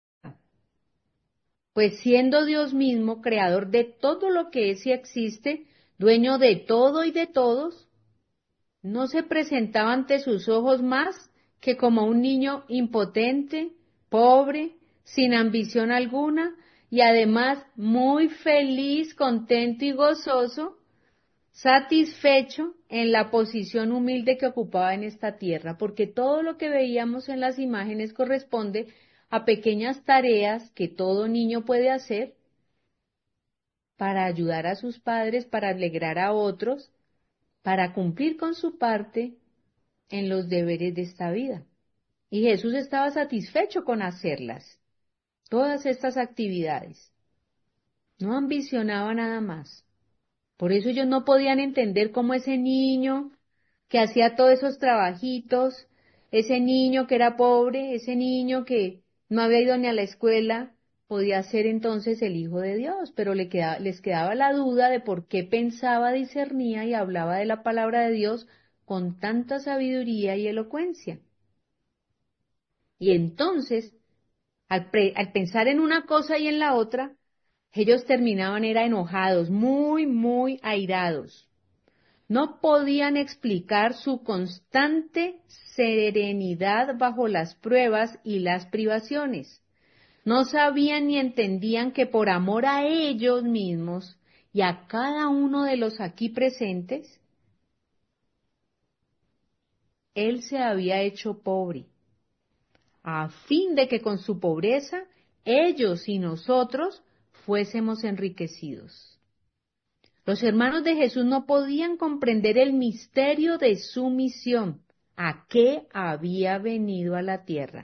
Speaker 1: Pues siendo Dios mismo, creador de todo lo que es y existe, dueño de todo y de todos, no se presentaba ante sus ojos más que como un niño impotente, pobre, sin ambición alguna, y además muy feliz, contento y gozoso, satisfecho en la posición humilde que ocupaba en esta tierra, porque todo lo que veíamos en las imágenes corresponde a pequeñas tareas que todo niño puede hacer para ayudar a sus padres, para alegrar a otros, para cumplir con su parte en los deberes de esta vida. Y Jesús estaba satisfecho con hacerlas, todas estas actividades. No ambicionaba nada más. Por eso ellos no podían entender cómo ese niño que hacía todos esos trabajitos, ese niño que era pobre, ese niño que no había ido ni a la escuela, podía ser entonces el Hijo de Dios, pero les quedaba la duda de por qué pensaba, discernía y hablaba de la palabra de Dios con tanta sabiduría y elocuencia. Y entonces, al pensar en una cosa y en la otra, ellos terminaban era enojados, muy, muy airados. No podían explicar su constante serenidad bajo las pruebas y las privaciones. No sabían ni entendían que por amor a ellos mismos y a cada uno de los aquí presentes, Él se había hecho pobre, a fin de que con su pobreza ellos y nosotros fuésemos enriquecidos. Los hermanos de Jesús no podían comprender el misterio de su misión, a qué había venido a la tierra.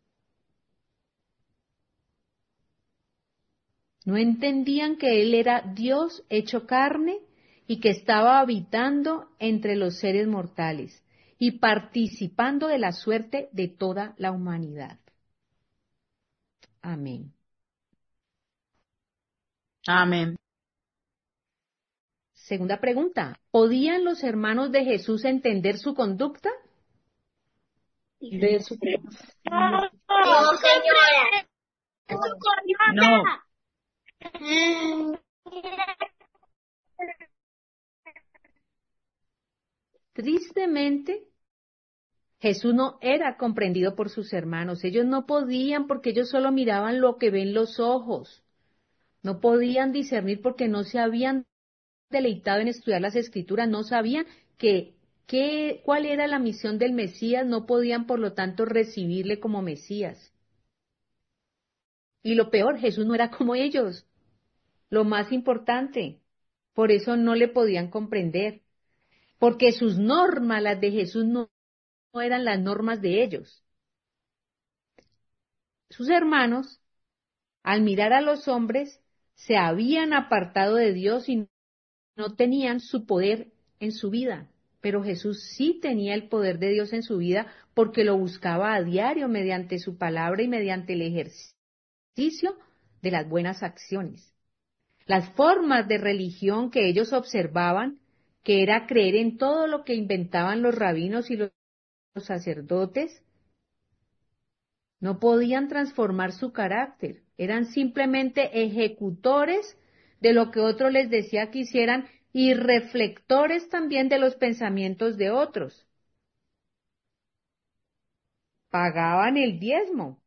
Speaker 1: No entendían que Él era Dios hecho carne y que estaba habitando entre los seres mortales y participando de la suerte de toda la humanidad. Amén.
Speaker 9: Amén.
Speaker 1: Segunda pregunta. ¿Podían los hermanos de Jesús entender su conducta?
Speaker 11: De su
Speaker 3: No, señora.
Speaker 9: No.
Speaker 1: Tristemente, Jesús no era comprendido por sus hermanos. Ellos no podían porque ellos solo miraban lo que ven los ojos. No podían discernir porque no se habían deleitado en estudiar las Escrituras, no sabían cuál era la misión del Mesías, no podían por lo tanto recibirle como Mesías. Y lo peor, Jesús no era como ellos. Lo más importante, por eso no le podían comprender, porque sus normas, las de Jesús, no eran las normas de ellos. Sus hermanos, al mirar a los hombres, se habían apartado de Dios y no tenían su poder en su vida. Pero Jesús sí tenía el poder de Dios en su vida porque lo buscaba a diario mediante su palabra y mediante el ejercicio de las buenas acciones. Las formas de religión que ellos observaban, que era creer en todo lo que inventaban los rabinos y los sacerdotes, no podían transformar su carácter, eran simplemente ejecutores de lo que otro les decía que hicieran y reflectores también de los pensamientos de otros. Pagaban el diezmo,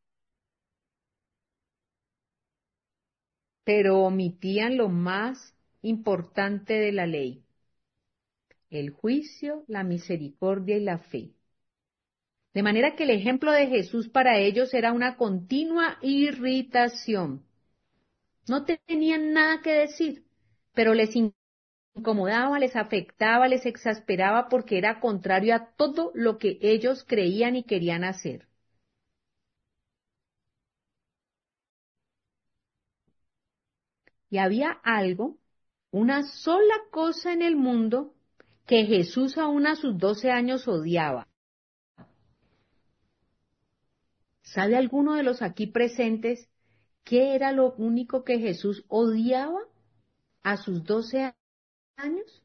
Speaker 1: pero omitían lo más importante de la ley: el juicio, la misericordia y la fe. De manera que el ejemplo de Jesús para ellos era una continua irritación. No tenían nada que decir, pero les incomodaba, les afectaba, les exasperaba porque era contrario a todo lo que ellos creían y querían hacer. Y había algo, una sola cosa en el mundo que Jesús aún a sus 12 años odiaba. ¿Sabe alguno de los aquí presentes qué era lo único que Jesús odiaba a sus 12 años?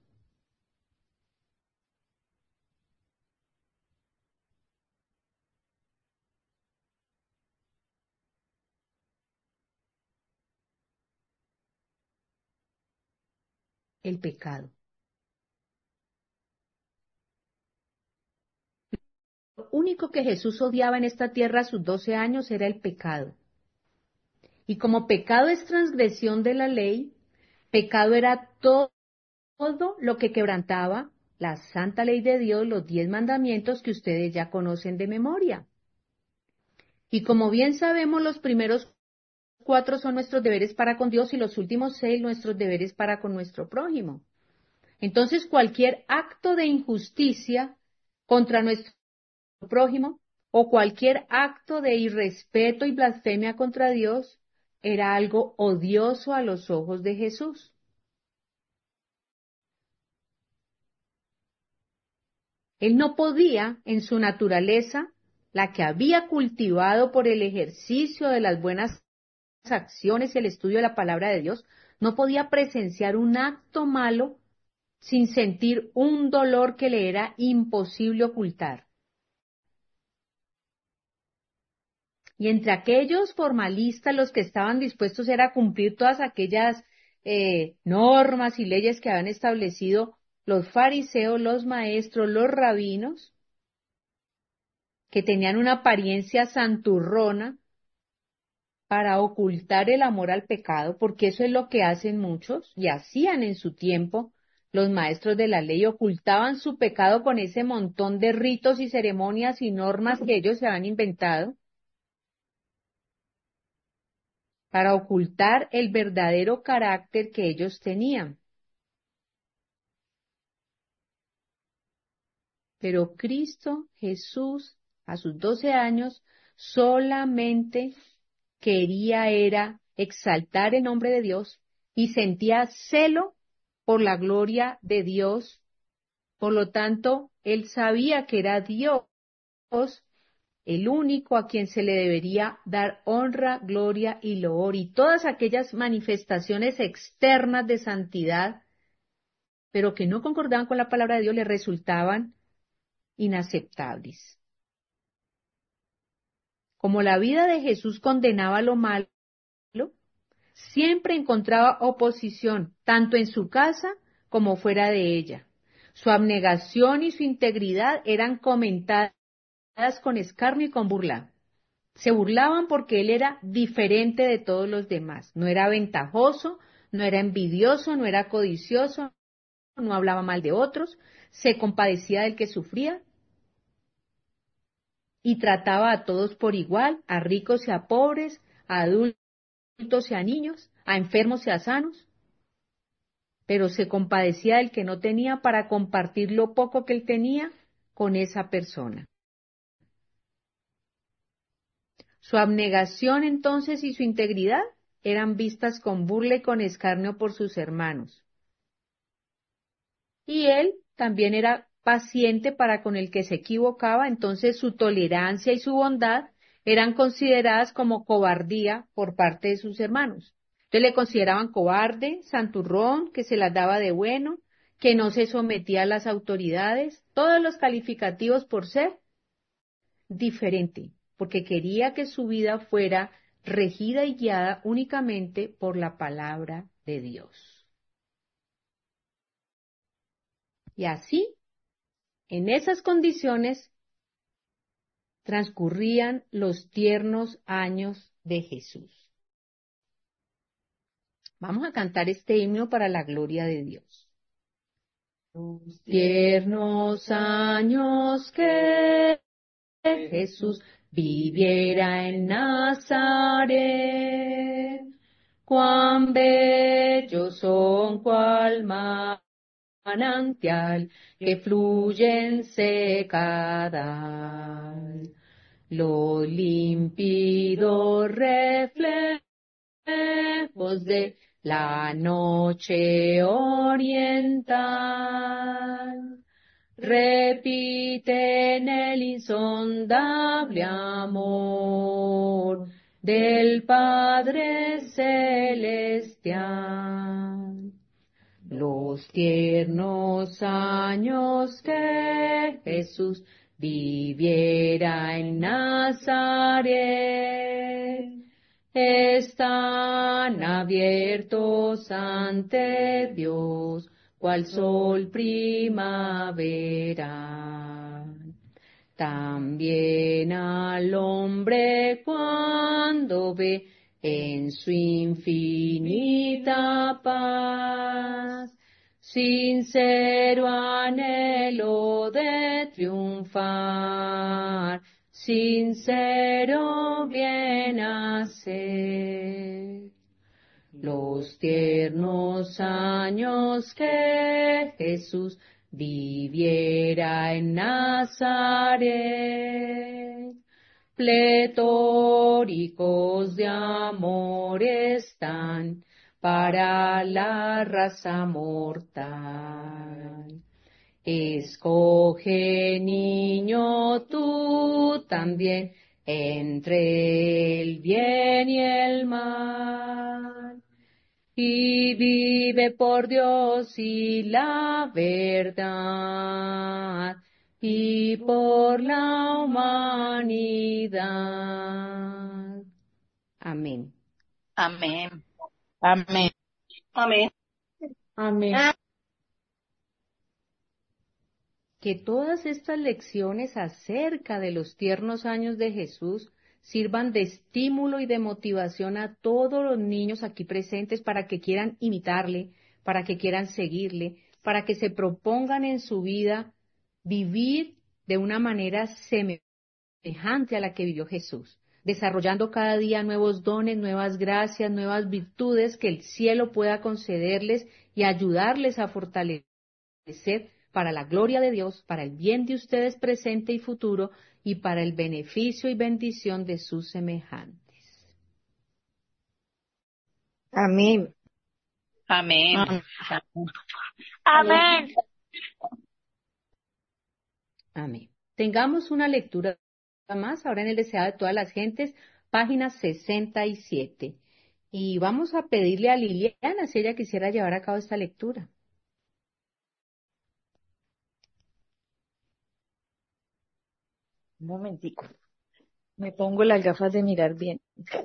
Speaker 1: El pecado. Lo único que Jesús odiaba en esta tierra a sus 12 años era el pecado. Y como pecado es transgresión de la ley, pecado era todo lo que quebrantaba la santa ley de Dios, los 10 mandamientos que ustedes ya conocen de memoria. Y como bien sabemos, los primeros 4 son nuestros deberes para con Dios y los últimos 6 nuestros deberes para con nuestro prójimo. Entonces, cualquier acto de injusticia contra nuestro prójimo o cualquier acto de irrespeto y blasfemia contra Dios era algo odioso a los ojos de Jesús. Él no podía, en su naturaleza, la que había cultivado por el ejercicio de las buenas acciones y el estudio de la palabra de Dios, no podía presenciar un acto malo sin sentir un dolor que le era imposible ocultar. Y entre aquellos formalistas, los que estaban dispuestos era a cumplir todas aquellas normas y leyes que habían establecido los fariseos, los maestros, los rabinos, que tenían una apariencia santurrona para ocultar el amor al pecado, porque eso es lo que hacen muchos y hacían en su tiempo los maestros de la ley, ocultaban su pecado con ese montón de ritos y ceremonias y normas que ellos se habían inventado para ocultar el verdadero carácter que ellos tenían. Pero Cristo Jesús, a sus 12 años, solamente quería era exaltar el nombre de Dios y sentía celo por la gloria de Dios. Por lo tanto, él sabía que era Dios el único a quien se le debería dar honra, gloria y loor, y todas aquellas manifestaciones externas de santidad, pero que no concordaban con la palabra de Dios, le resultaban inaceptables. Como la vida de Jesús condenaba lo malo, siempre encontraba oposición, tanto en su casa como fuera de ella. Su abnegación y su integridad eran comentadas con escarnio y con burla. Se burlaban porque él era diferente de todos los demás. No era ventajoso, no era envidioso, no era codicioso, no hablaba mal de otros, se compadecía del que sufría y trataba a todos por igual, a ricos y a pobres, a adultos y a niños, a enfermos y a sanos. Pero se compadecía del que no tenía para compartir lo poco que él tenía con esa persona. Su abnegación entonces y su integridad eran vistas con burla y con escarnio por sus hermanos. Y él también era paciente para con el que se equivocaba, entonces su tolerancia y su bondad eran consideradas como cobardía por parte de sus hermanos. Entonces le consideraban cobarde, santurrón, que se las daba de bueno, que no se sometía a las autoridades, todos los calificativos por ser diferente, porque quería que su vida fuera regida y guiada únicamente por la palabra de Dios. Y así, en esas condiciones, transcurrían los tiernos años de Jesús. Vamos a cantar este himno para la gloria de Dios. Los tiernos años que Jesús viviera en Nazaret, cuán bellos son, cual manantial que fluye en secadal. Los límpidos reflejos de la noche oriental repiten el insondable amor del Padre Celestial. Los tiernos años que Jesús viviera en Nazaret están abiertos ante Dios, cual sol primaveral. También al hombre cuando ve en su infinita paz, sincero anhelo de triunfar, sincero bien hacer. Los tiernos años que Jesús viviera en Nazaret, pletóricos de amor están para la raza mortal. Escoge, niño, tú también entre el bien y el mal, y vive por Dios y la verdad, y por la humanidad. Amén.
Speaker 5: Amén.
Speaker 9: Amén.
Speaker 5: Amén.
Speaker 11: Amén.
Speaker 1: Que todas estas lecciones acerca de los tiernos años de Jesús sirvan de estímulo y de motivación a todos los niños aquí presentes para que quieran imitarle, para que quieran seguirle, para que se propongan en su vida vivir de una manera semejante a la que vivió Jesús, desarrollando cada día nuevos dones, nuevas gracias, nuevas virtudes que el cielo pueda concederles y ayudarles a fortalecer para la gloria de Dios, para el bien de ustedes presente y futuro, y para el beneficio y bendición de sus semejantes.
Speaker 8: Amén.
Speaker 5: Amén.
Speaker 2: Amén.
Speaker 1: Amén. Tengamos una lectura más, ahora en el deseado de todas las gentes, página 67. Y vamos a pedirle a Liliana si ella quisiera llevar a cabo esta lectura.
Speaker 4: Un momentico. Me pongo las gafas de mirar bien.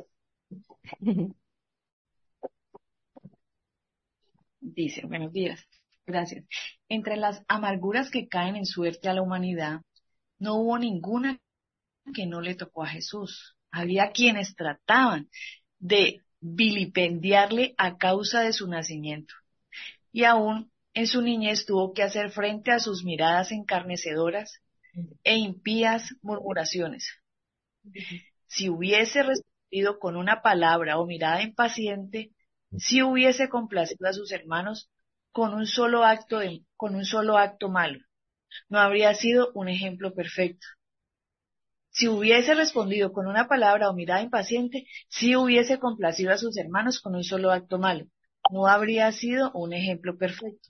Speaker 4: Dice, buenos días. Gracias. Entre las amarguras que caen en suerte a la humanidad, no hubo ninguna que no le tocó a Jesús. Había quienes trataban de vilipendiarle a causa de su nacimiento. Y aún en su niñez tuvo que hacer frente a sus miradas encarnecedoras e impías murmuraciones. Si hubiese respondido con una palabra o mirada impaciente, si hubiese complacido a sus hermanos con un solo acto malo, no habría sido un ejemplo perfecto. Si hubiese respondido con una palabra o mirada impaciente, si hubiese complacido a sus hermanos con un solo acto malo, no habría sido un ejemplo perfecto.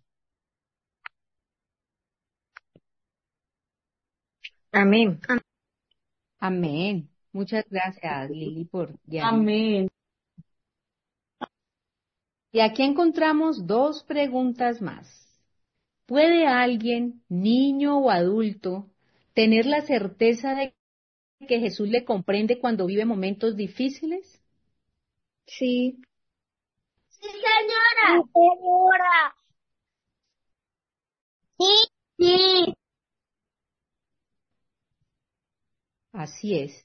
Speaker 8: Amén.
Speaker 1: Amén. Muchas gracias, Lili, por guiarnos.
Speaker 11: Amén.
Speaker 1: Y aquí encontramos dos preguntas más. ¿Puede alguien, niño o adulto, tener la certeza de que Jesús le comprende cuando vive momentos difíciles?
Speaker 8: Sí.
Speaker 3: Sí, señora.
Speaker 2: Señora.
Speaker 3: Sí, sí.
Speaker 1: Así es.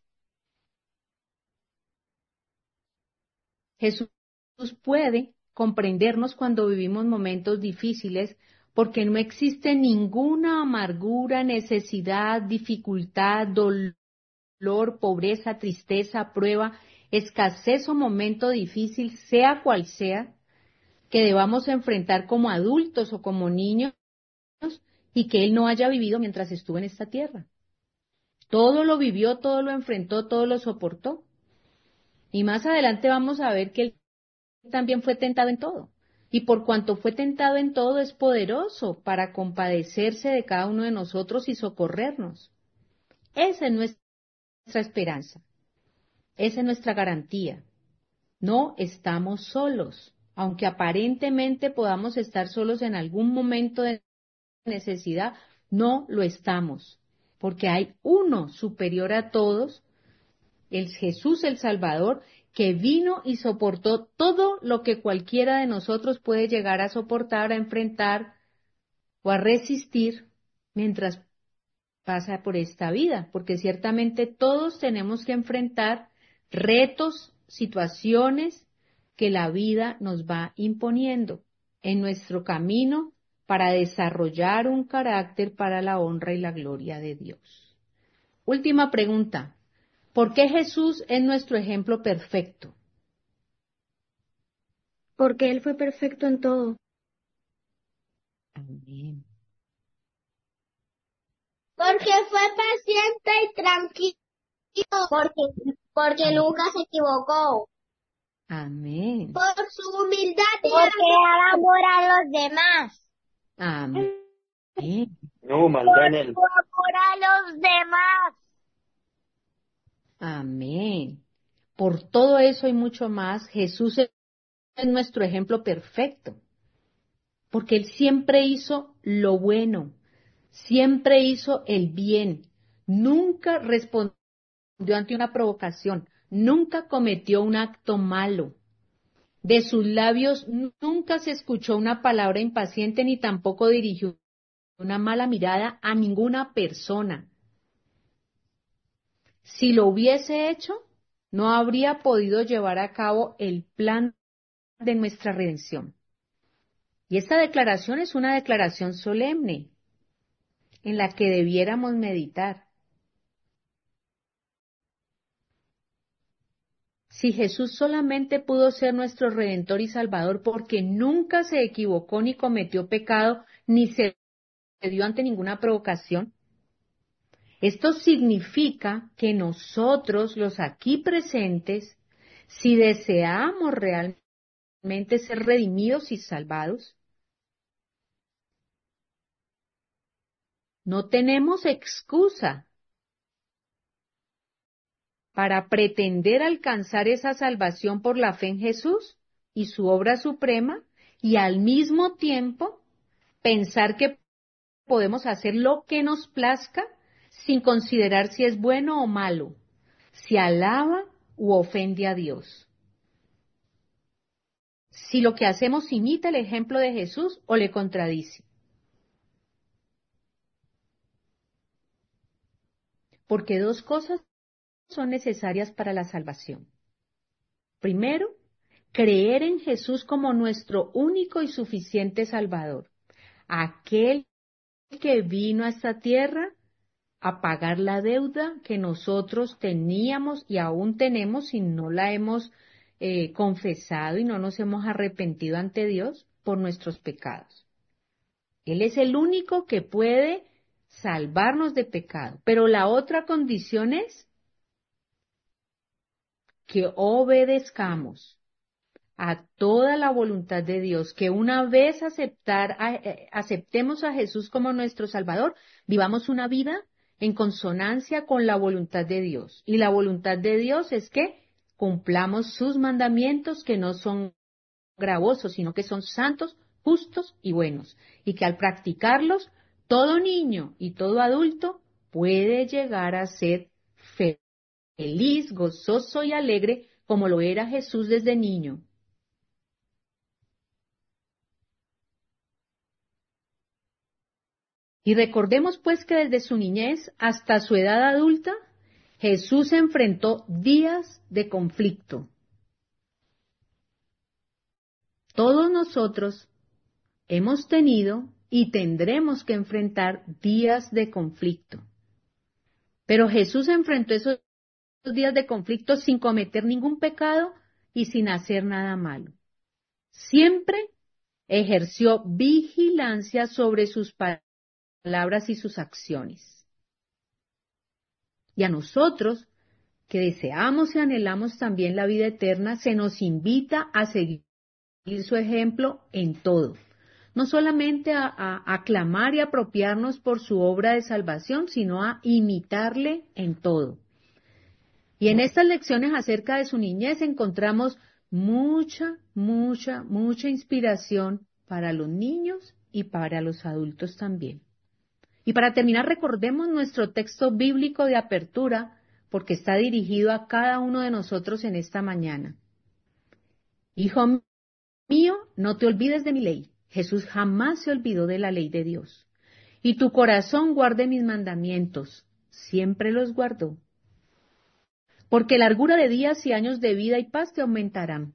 Speaker 1: Jesús puede comprendernos cuando vivimos momentos difíciles porque no existe ninguna amargura, necesidad, dificultad, dolor, pobreza, tristeza, prueba, escasez o momento difícil, sea cual sea, que debamos enfrentar como adultos o como niños y que Él no haya vivido mientras estuvo en esta tierra. Todo lo vivió, todo lo enfrentó, todo lo soportó. Y más adelante vamos a ver que Él también fue tentado en todo. Y por cuanto fue tentado en todo, es poderoso para compadecerse de cada uno de nosotros y socorrernos. Esa es nuestra esperanza. Esa es nuestra garantía. No estamos solos, aunque aparentemente podamos estar solos en algún momento de necesidad, no lo estamos, porque hay uno superior a todos, el Jesús el Salvador, que vino y soportó todo lo que cualquiera de nosotros puede llegar a soportar, a enfrentar o a resistir mientras pasa por esta vida, porque ciertamente todos tenemos que enfrentar retos, situaciones que la vida nos va imponiendo en nuestro camino para desarrollar un carácter para la honra y la gloria de Dios. Última pregunta. ¿Por qué Jesús es nuestro ejemplo perfecto?
Speaker 8: Porque Él fue perfecto en todo.
Speaker 1: Amén.
Speaker 3: Porque fue paciente y tranquilo. Porque nunca se equivocó.
Speaker 1: Amén.
Speaker 3: Por su humildad y
Speaker 2: Porque daba amor a los demás.
Speaker 1: Amén.
Speaker 12: No, maldad en él.
Speaker 2: Por amor a los demás.
Speaker 1: Amén. Por todo eso y mucho más, Jesús es nuestro ejemplo perfecto, porque Él siempre hizo lo bueno, siempre hizo el bien, nunca respondió ante una provocación, nunca cometió un acto malo. De sus labios nunca se escuchó una palabra impaciente ni tampoco dirigió una mala mirada a ninguna persona. Si lo hubiese hecho, no habría podido llevar a cabo el plan de nuestra redención. Y esta declaración es una declaración solemne en la que debiéramos meditar. Si Jesús solamente pudo ser nuestro Redentor y Salvador porque nunca se equivocó ni cometió pecado ni se dio ante ninguna provocación, esto significa que nosotros, los aquí presentes, si deseamos realmente ser redimidos y salvados, no tenemos excusa para pretender alcanzar esa salvación por la fe en Jesús y su obra suprema y al mismo tiempo pensar que podemos hacer lo que nos plazca sin considerar si es bueno o malo, si alaba u ofende a Dios. Si lo que hacemos imita el ejemplo de Jesús o le contradice. Porque dos cosas son necesarias para la salvación. Primero, creer en Jesús como nuestro único y suficiente Salvador, aquel que vino a esta tierra a pagar la deuda que nosotros teníamos y aún tenemos si no la hemos confesado y no nos hemos arrepentido ante Dios por nuestros pecados. Él es el único que puede salvarnos de pecado, pero la otra condición es que obedezcamos a toda la voluntad de Dios, que una vez aceptemos a Jesús como nuestro Salvador, vivamos una vida en consonancia con la voluntad de Dios. Y la voluntad de Dios es que cumplamos sus mandamientos, que no son gravosos, sino que son santos, justos y buenos. Y que al practicarlos, todo niño y todo adulto puede llegar a ser feliz, gozoso y alegre, como lo era Jesús desde niño. Y recordemos pues que desde su niñez hasta su edad adulta, Jesús enfrentó días de conflicto. Todos nosotros hemos tenido y tendremos que enfrentar días de conflicto. Pero Jesús enfrentó esos días de conflicto sin cometer ningún pecado y sin hacer nada malo. Siempre ejerció vigilancia sobre sus palabras y sus acciones. Y a nosotros, que deseamos y anhelamos también la vida eterna, se nos invita a seguir su ejemplo en todo. No solamente a aclamar y apropiarnos por su obra de salvación, sino a imitarle en todo. Y en estas lecciones acerca de su niñez encontramos mucha inspiración para los niños y para los adultos también. Y para terminar, recordemos nuestro texto bíblico de apertura, porque está dirigido a cada uno de nosotros en esta mañana. Hijo mío, no te olvides de mi ley. Jesús jamás se olvidó de la ley de Dios. Y tu corazón guarde mis mandamientos. Siempre los guardó. Porque largura de días y años de vida y paz te aumentarán.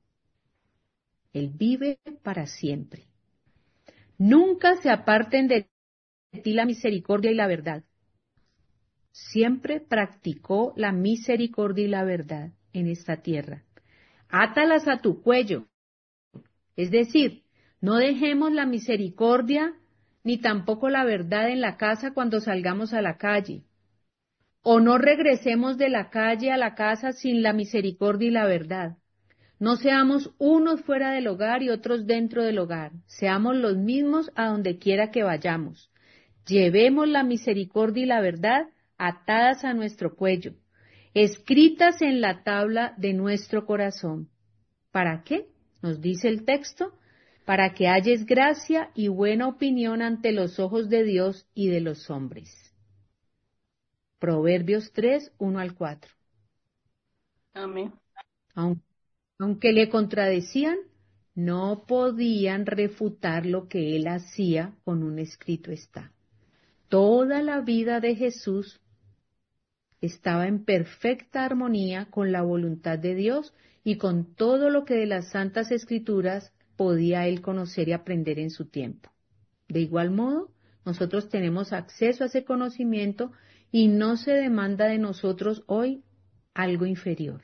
Speaker 1: Él vive para siempre. Nunca se aparten de ti la misericordia y la verdad. Siempre practicó la misericordia y la verdad en esta tierra. Átalas a tu cuello. Es decir, no dejemos la misericordia ni tampoco la verdad en la casa cuando salgamos a la calle. O no regresemos de la calle a la casa sin la misericordia y la verdad. No seamos unos fuera del hogar y otros dentro del hogar. Seamos los mismos a donde quiera que vayamos. Llevemos la misericordia y la verdad atadas a nuestro cuello. escritas en la tabla de nuestro corazón. ¿Para qué? Nos dice el texto, para que halles gracia y buena opinión ante los ojos de Dios y de los hombres. Proverbios 3, 1 al 4.
Speaker 5: Amén.
Speaker 1: Aunque le contradecían, no podían refutar lo que él hacía con un escrito está. Toda la vida de Jesús estaba en perfecta armonía con la voluntad de Dios y con todo lo que de las Santas Escrituras podía él conocer y aprender en su tiempo. De igual modo, nosotros tenemos acceso a ese conocimiento y no se demanda de nosotros hoy algo inferior.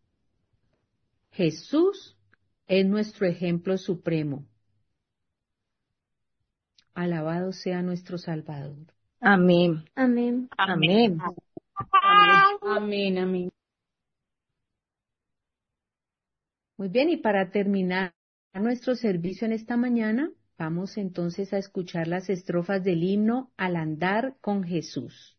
Speaker 1: Jesús es nuestro ejemplo supremo. Alabado sea nuestro Salvador.
Speaker 9: Amén.
Speaker 8: Amén.
Speaker 9: Amén.
Speaker 11: Amén, amén.
Speaker 1: Muy bien, y para terminar nuestro servicio en esta mañana, vamos entonces a escuchar las estrofas del himno Al andar con Jesús.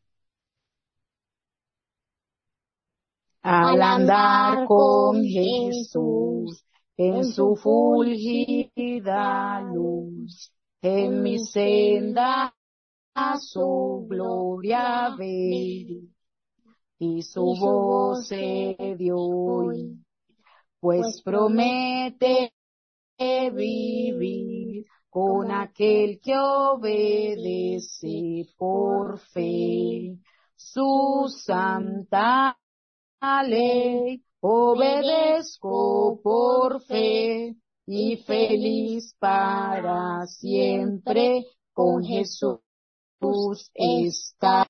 Speaker 9: Al andar con Jesús en su fulgida luz, en mi senda su gloria ver, y su voz se dio oír, pues promete vivir con aquel que obedece por fe su santa ley. Obedezco por fe y feliz para siempre con Jesús está.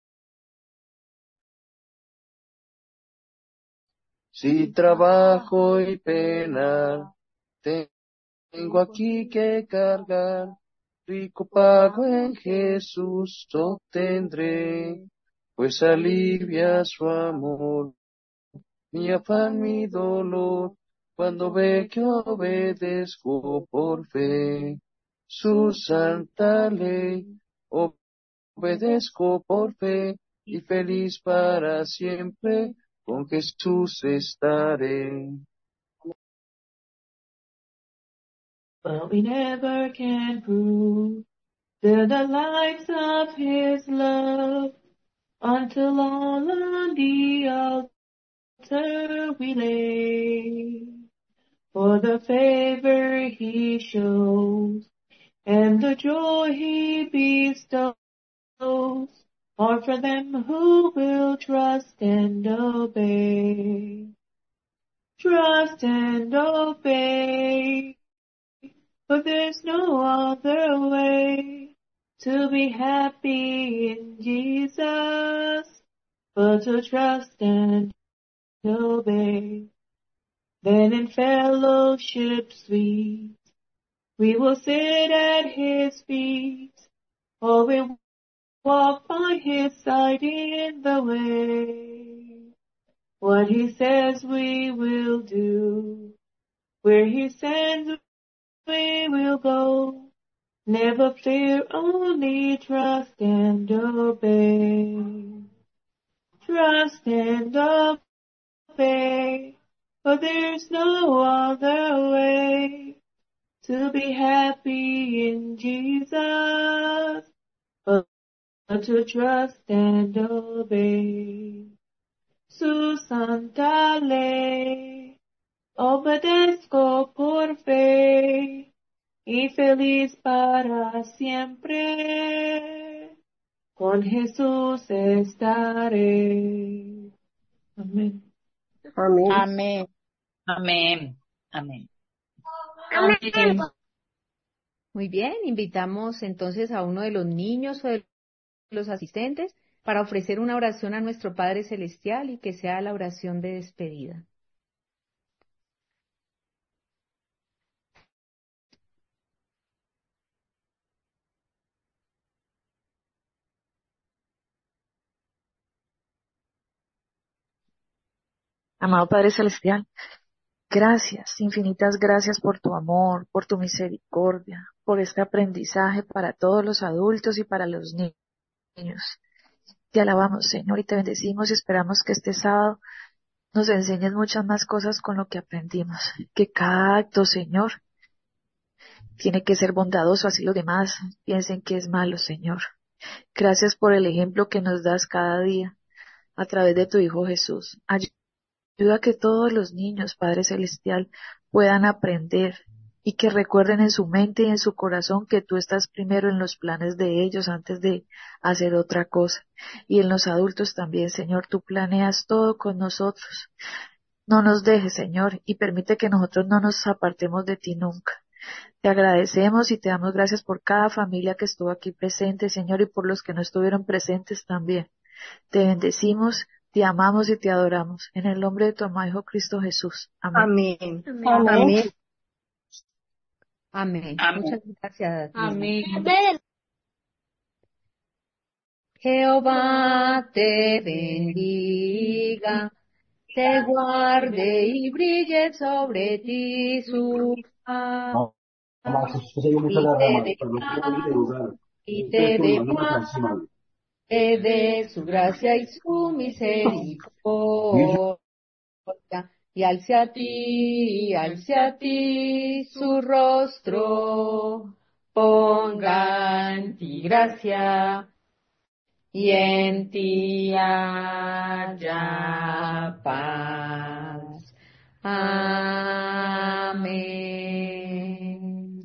Speaker 12: Si trabajo y pena tengo aquí que cargar, rico pago en Jesús obtendré, pues alivia su amor, mi afán, mi dolor, cuando ve que obedezco por fe su santa ley. Obedezco por fe y feliz para siempre con Jesús estaré.
Speaker 11: But we never can prove the delights of his love until all on the altar we lay. For the favor he shows and the joy he bestows are for them who will trust and obey. Trust and obey. But there's no other way to be happy in Jesus but to trust and obey. Then in fellowship sweet we will sit at his feet, or we walk by his side in the way. What he says we will do, where he sends we will go. Never fear, only trust and obey. Trust and obey, for there's no other way to be happy in Jesus but to trust and obey. Su santa ley, obedezco por fe y feliz para siempre, con Jesús estaré. Amén.
Speaker 9: Amén.
Speaker 5: Amén. Amén. Amén.
Speaker 1: Muy bien, invitamos entonces a uno de los niños o de los asistentes para ofrecer una oración a nuestro Padre Celestial y que sea la oración de despedida.
Speaker 6: Amado Padre Celestial, gracias, infinitas gracias por tu amor, por tu misericordia, por este aprendizaje para todos los adultos y para los niños. Te alabamos, Señor, y te bendecimos y esperamos que este sábado nos enseñes muchas más cosas con lo que aprendimos. Que cada acto, Señor, tiene que ser bondadoso, así los demás piensen que es malo, Señor. Gracias por el ejemplo que nos das cada día a través de tu Hijo Jesús. Ayuda a que todos los niños, Padre Celestial, puedan aprender y que recuerden en su mente y en su corazón que tú estás primero en los planes de ellos antes de hacer otra cosa. Y en los adultos también, Señor, tú planeas todo con nosotros. No nos dejes, Señor, y permite que nosotros no nos apartemos de ti nunca. Te agradecemos y te damos gracias por cada familia que estuvo aquí presente, Señor, y por los que no estuvieron presentes también. Te bendecimos, te amamos y te adoramos. En el nombre de tu amado Hijo Cristo Jesús. Amén.
Speaker 1: Amén.
Speaker 3: Amén.
Speaker 1: Amén. Amén.
Speaker 5: Amén.
Speaker 1: Muchas gracias.
Speaker 11: Amén.
Speaker 3: Amén.
Speaker 1: Jehová te bendiga, te guarde y brille sobre ti su faz, y te dé paz, te dé su gracia y su misericordia, y alce a ti su rostro, ponga en ti gracia, y en ti haya paz. Amén.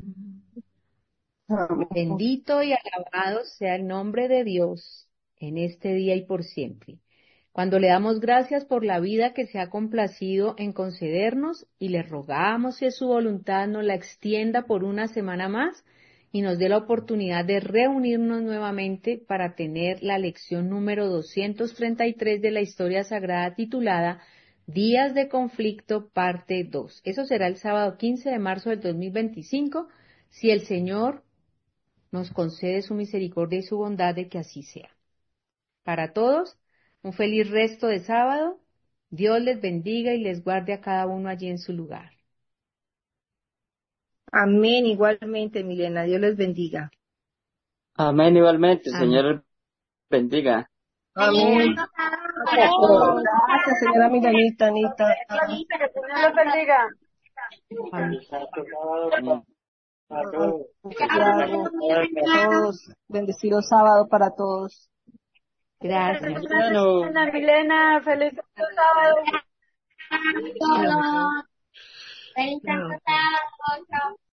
Speaker 1: Bendito y alabado sea el nombre de Dios en este día y por siempre. Cuando le damos gracias por la vida que se ha complacido en concedernos y le rogamos si es su voluntad nos la extienda por una semana más y nos dé la oportunidad de reunirnos nuevamente para tener la lección número 233 de la historia sagrada titulada Días de Conflicto, parte 2. Eso será el sábado 15 de marzo del 2025, si el Señor nos concede su misericordia y su bondad de que así sea. Para todos, un feliz resto de sábado. Dios les bendiga y les guarde a cada uno allí en su lugar.
Speaker 11: Amén. Igualmente, Milena. Dios les bendiga.
Speaker 13: Amén, igualmente.
Speaker 1: Amén.
Speaker 13: Señor bendiga.
Speaker 11: Amén. Gracias, señora Milenita, Anita.
Speaker 1: Amén.
Speaker 11: Santiago, todos, bendecido sábado para todos.
Speaker 1: Gracias.
Speaker 13: Bueno.
Speaker 2: Ana Milena, feliz sábado.
Speaker 3: Feliz sábado. Chao.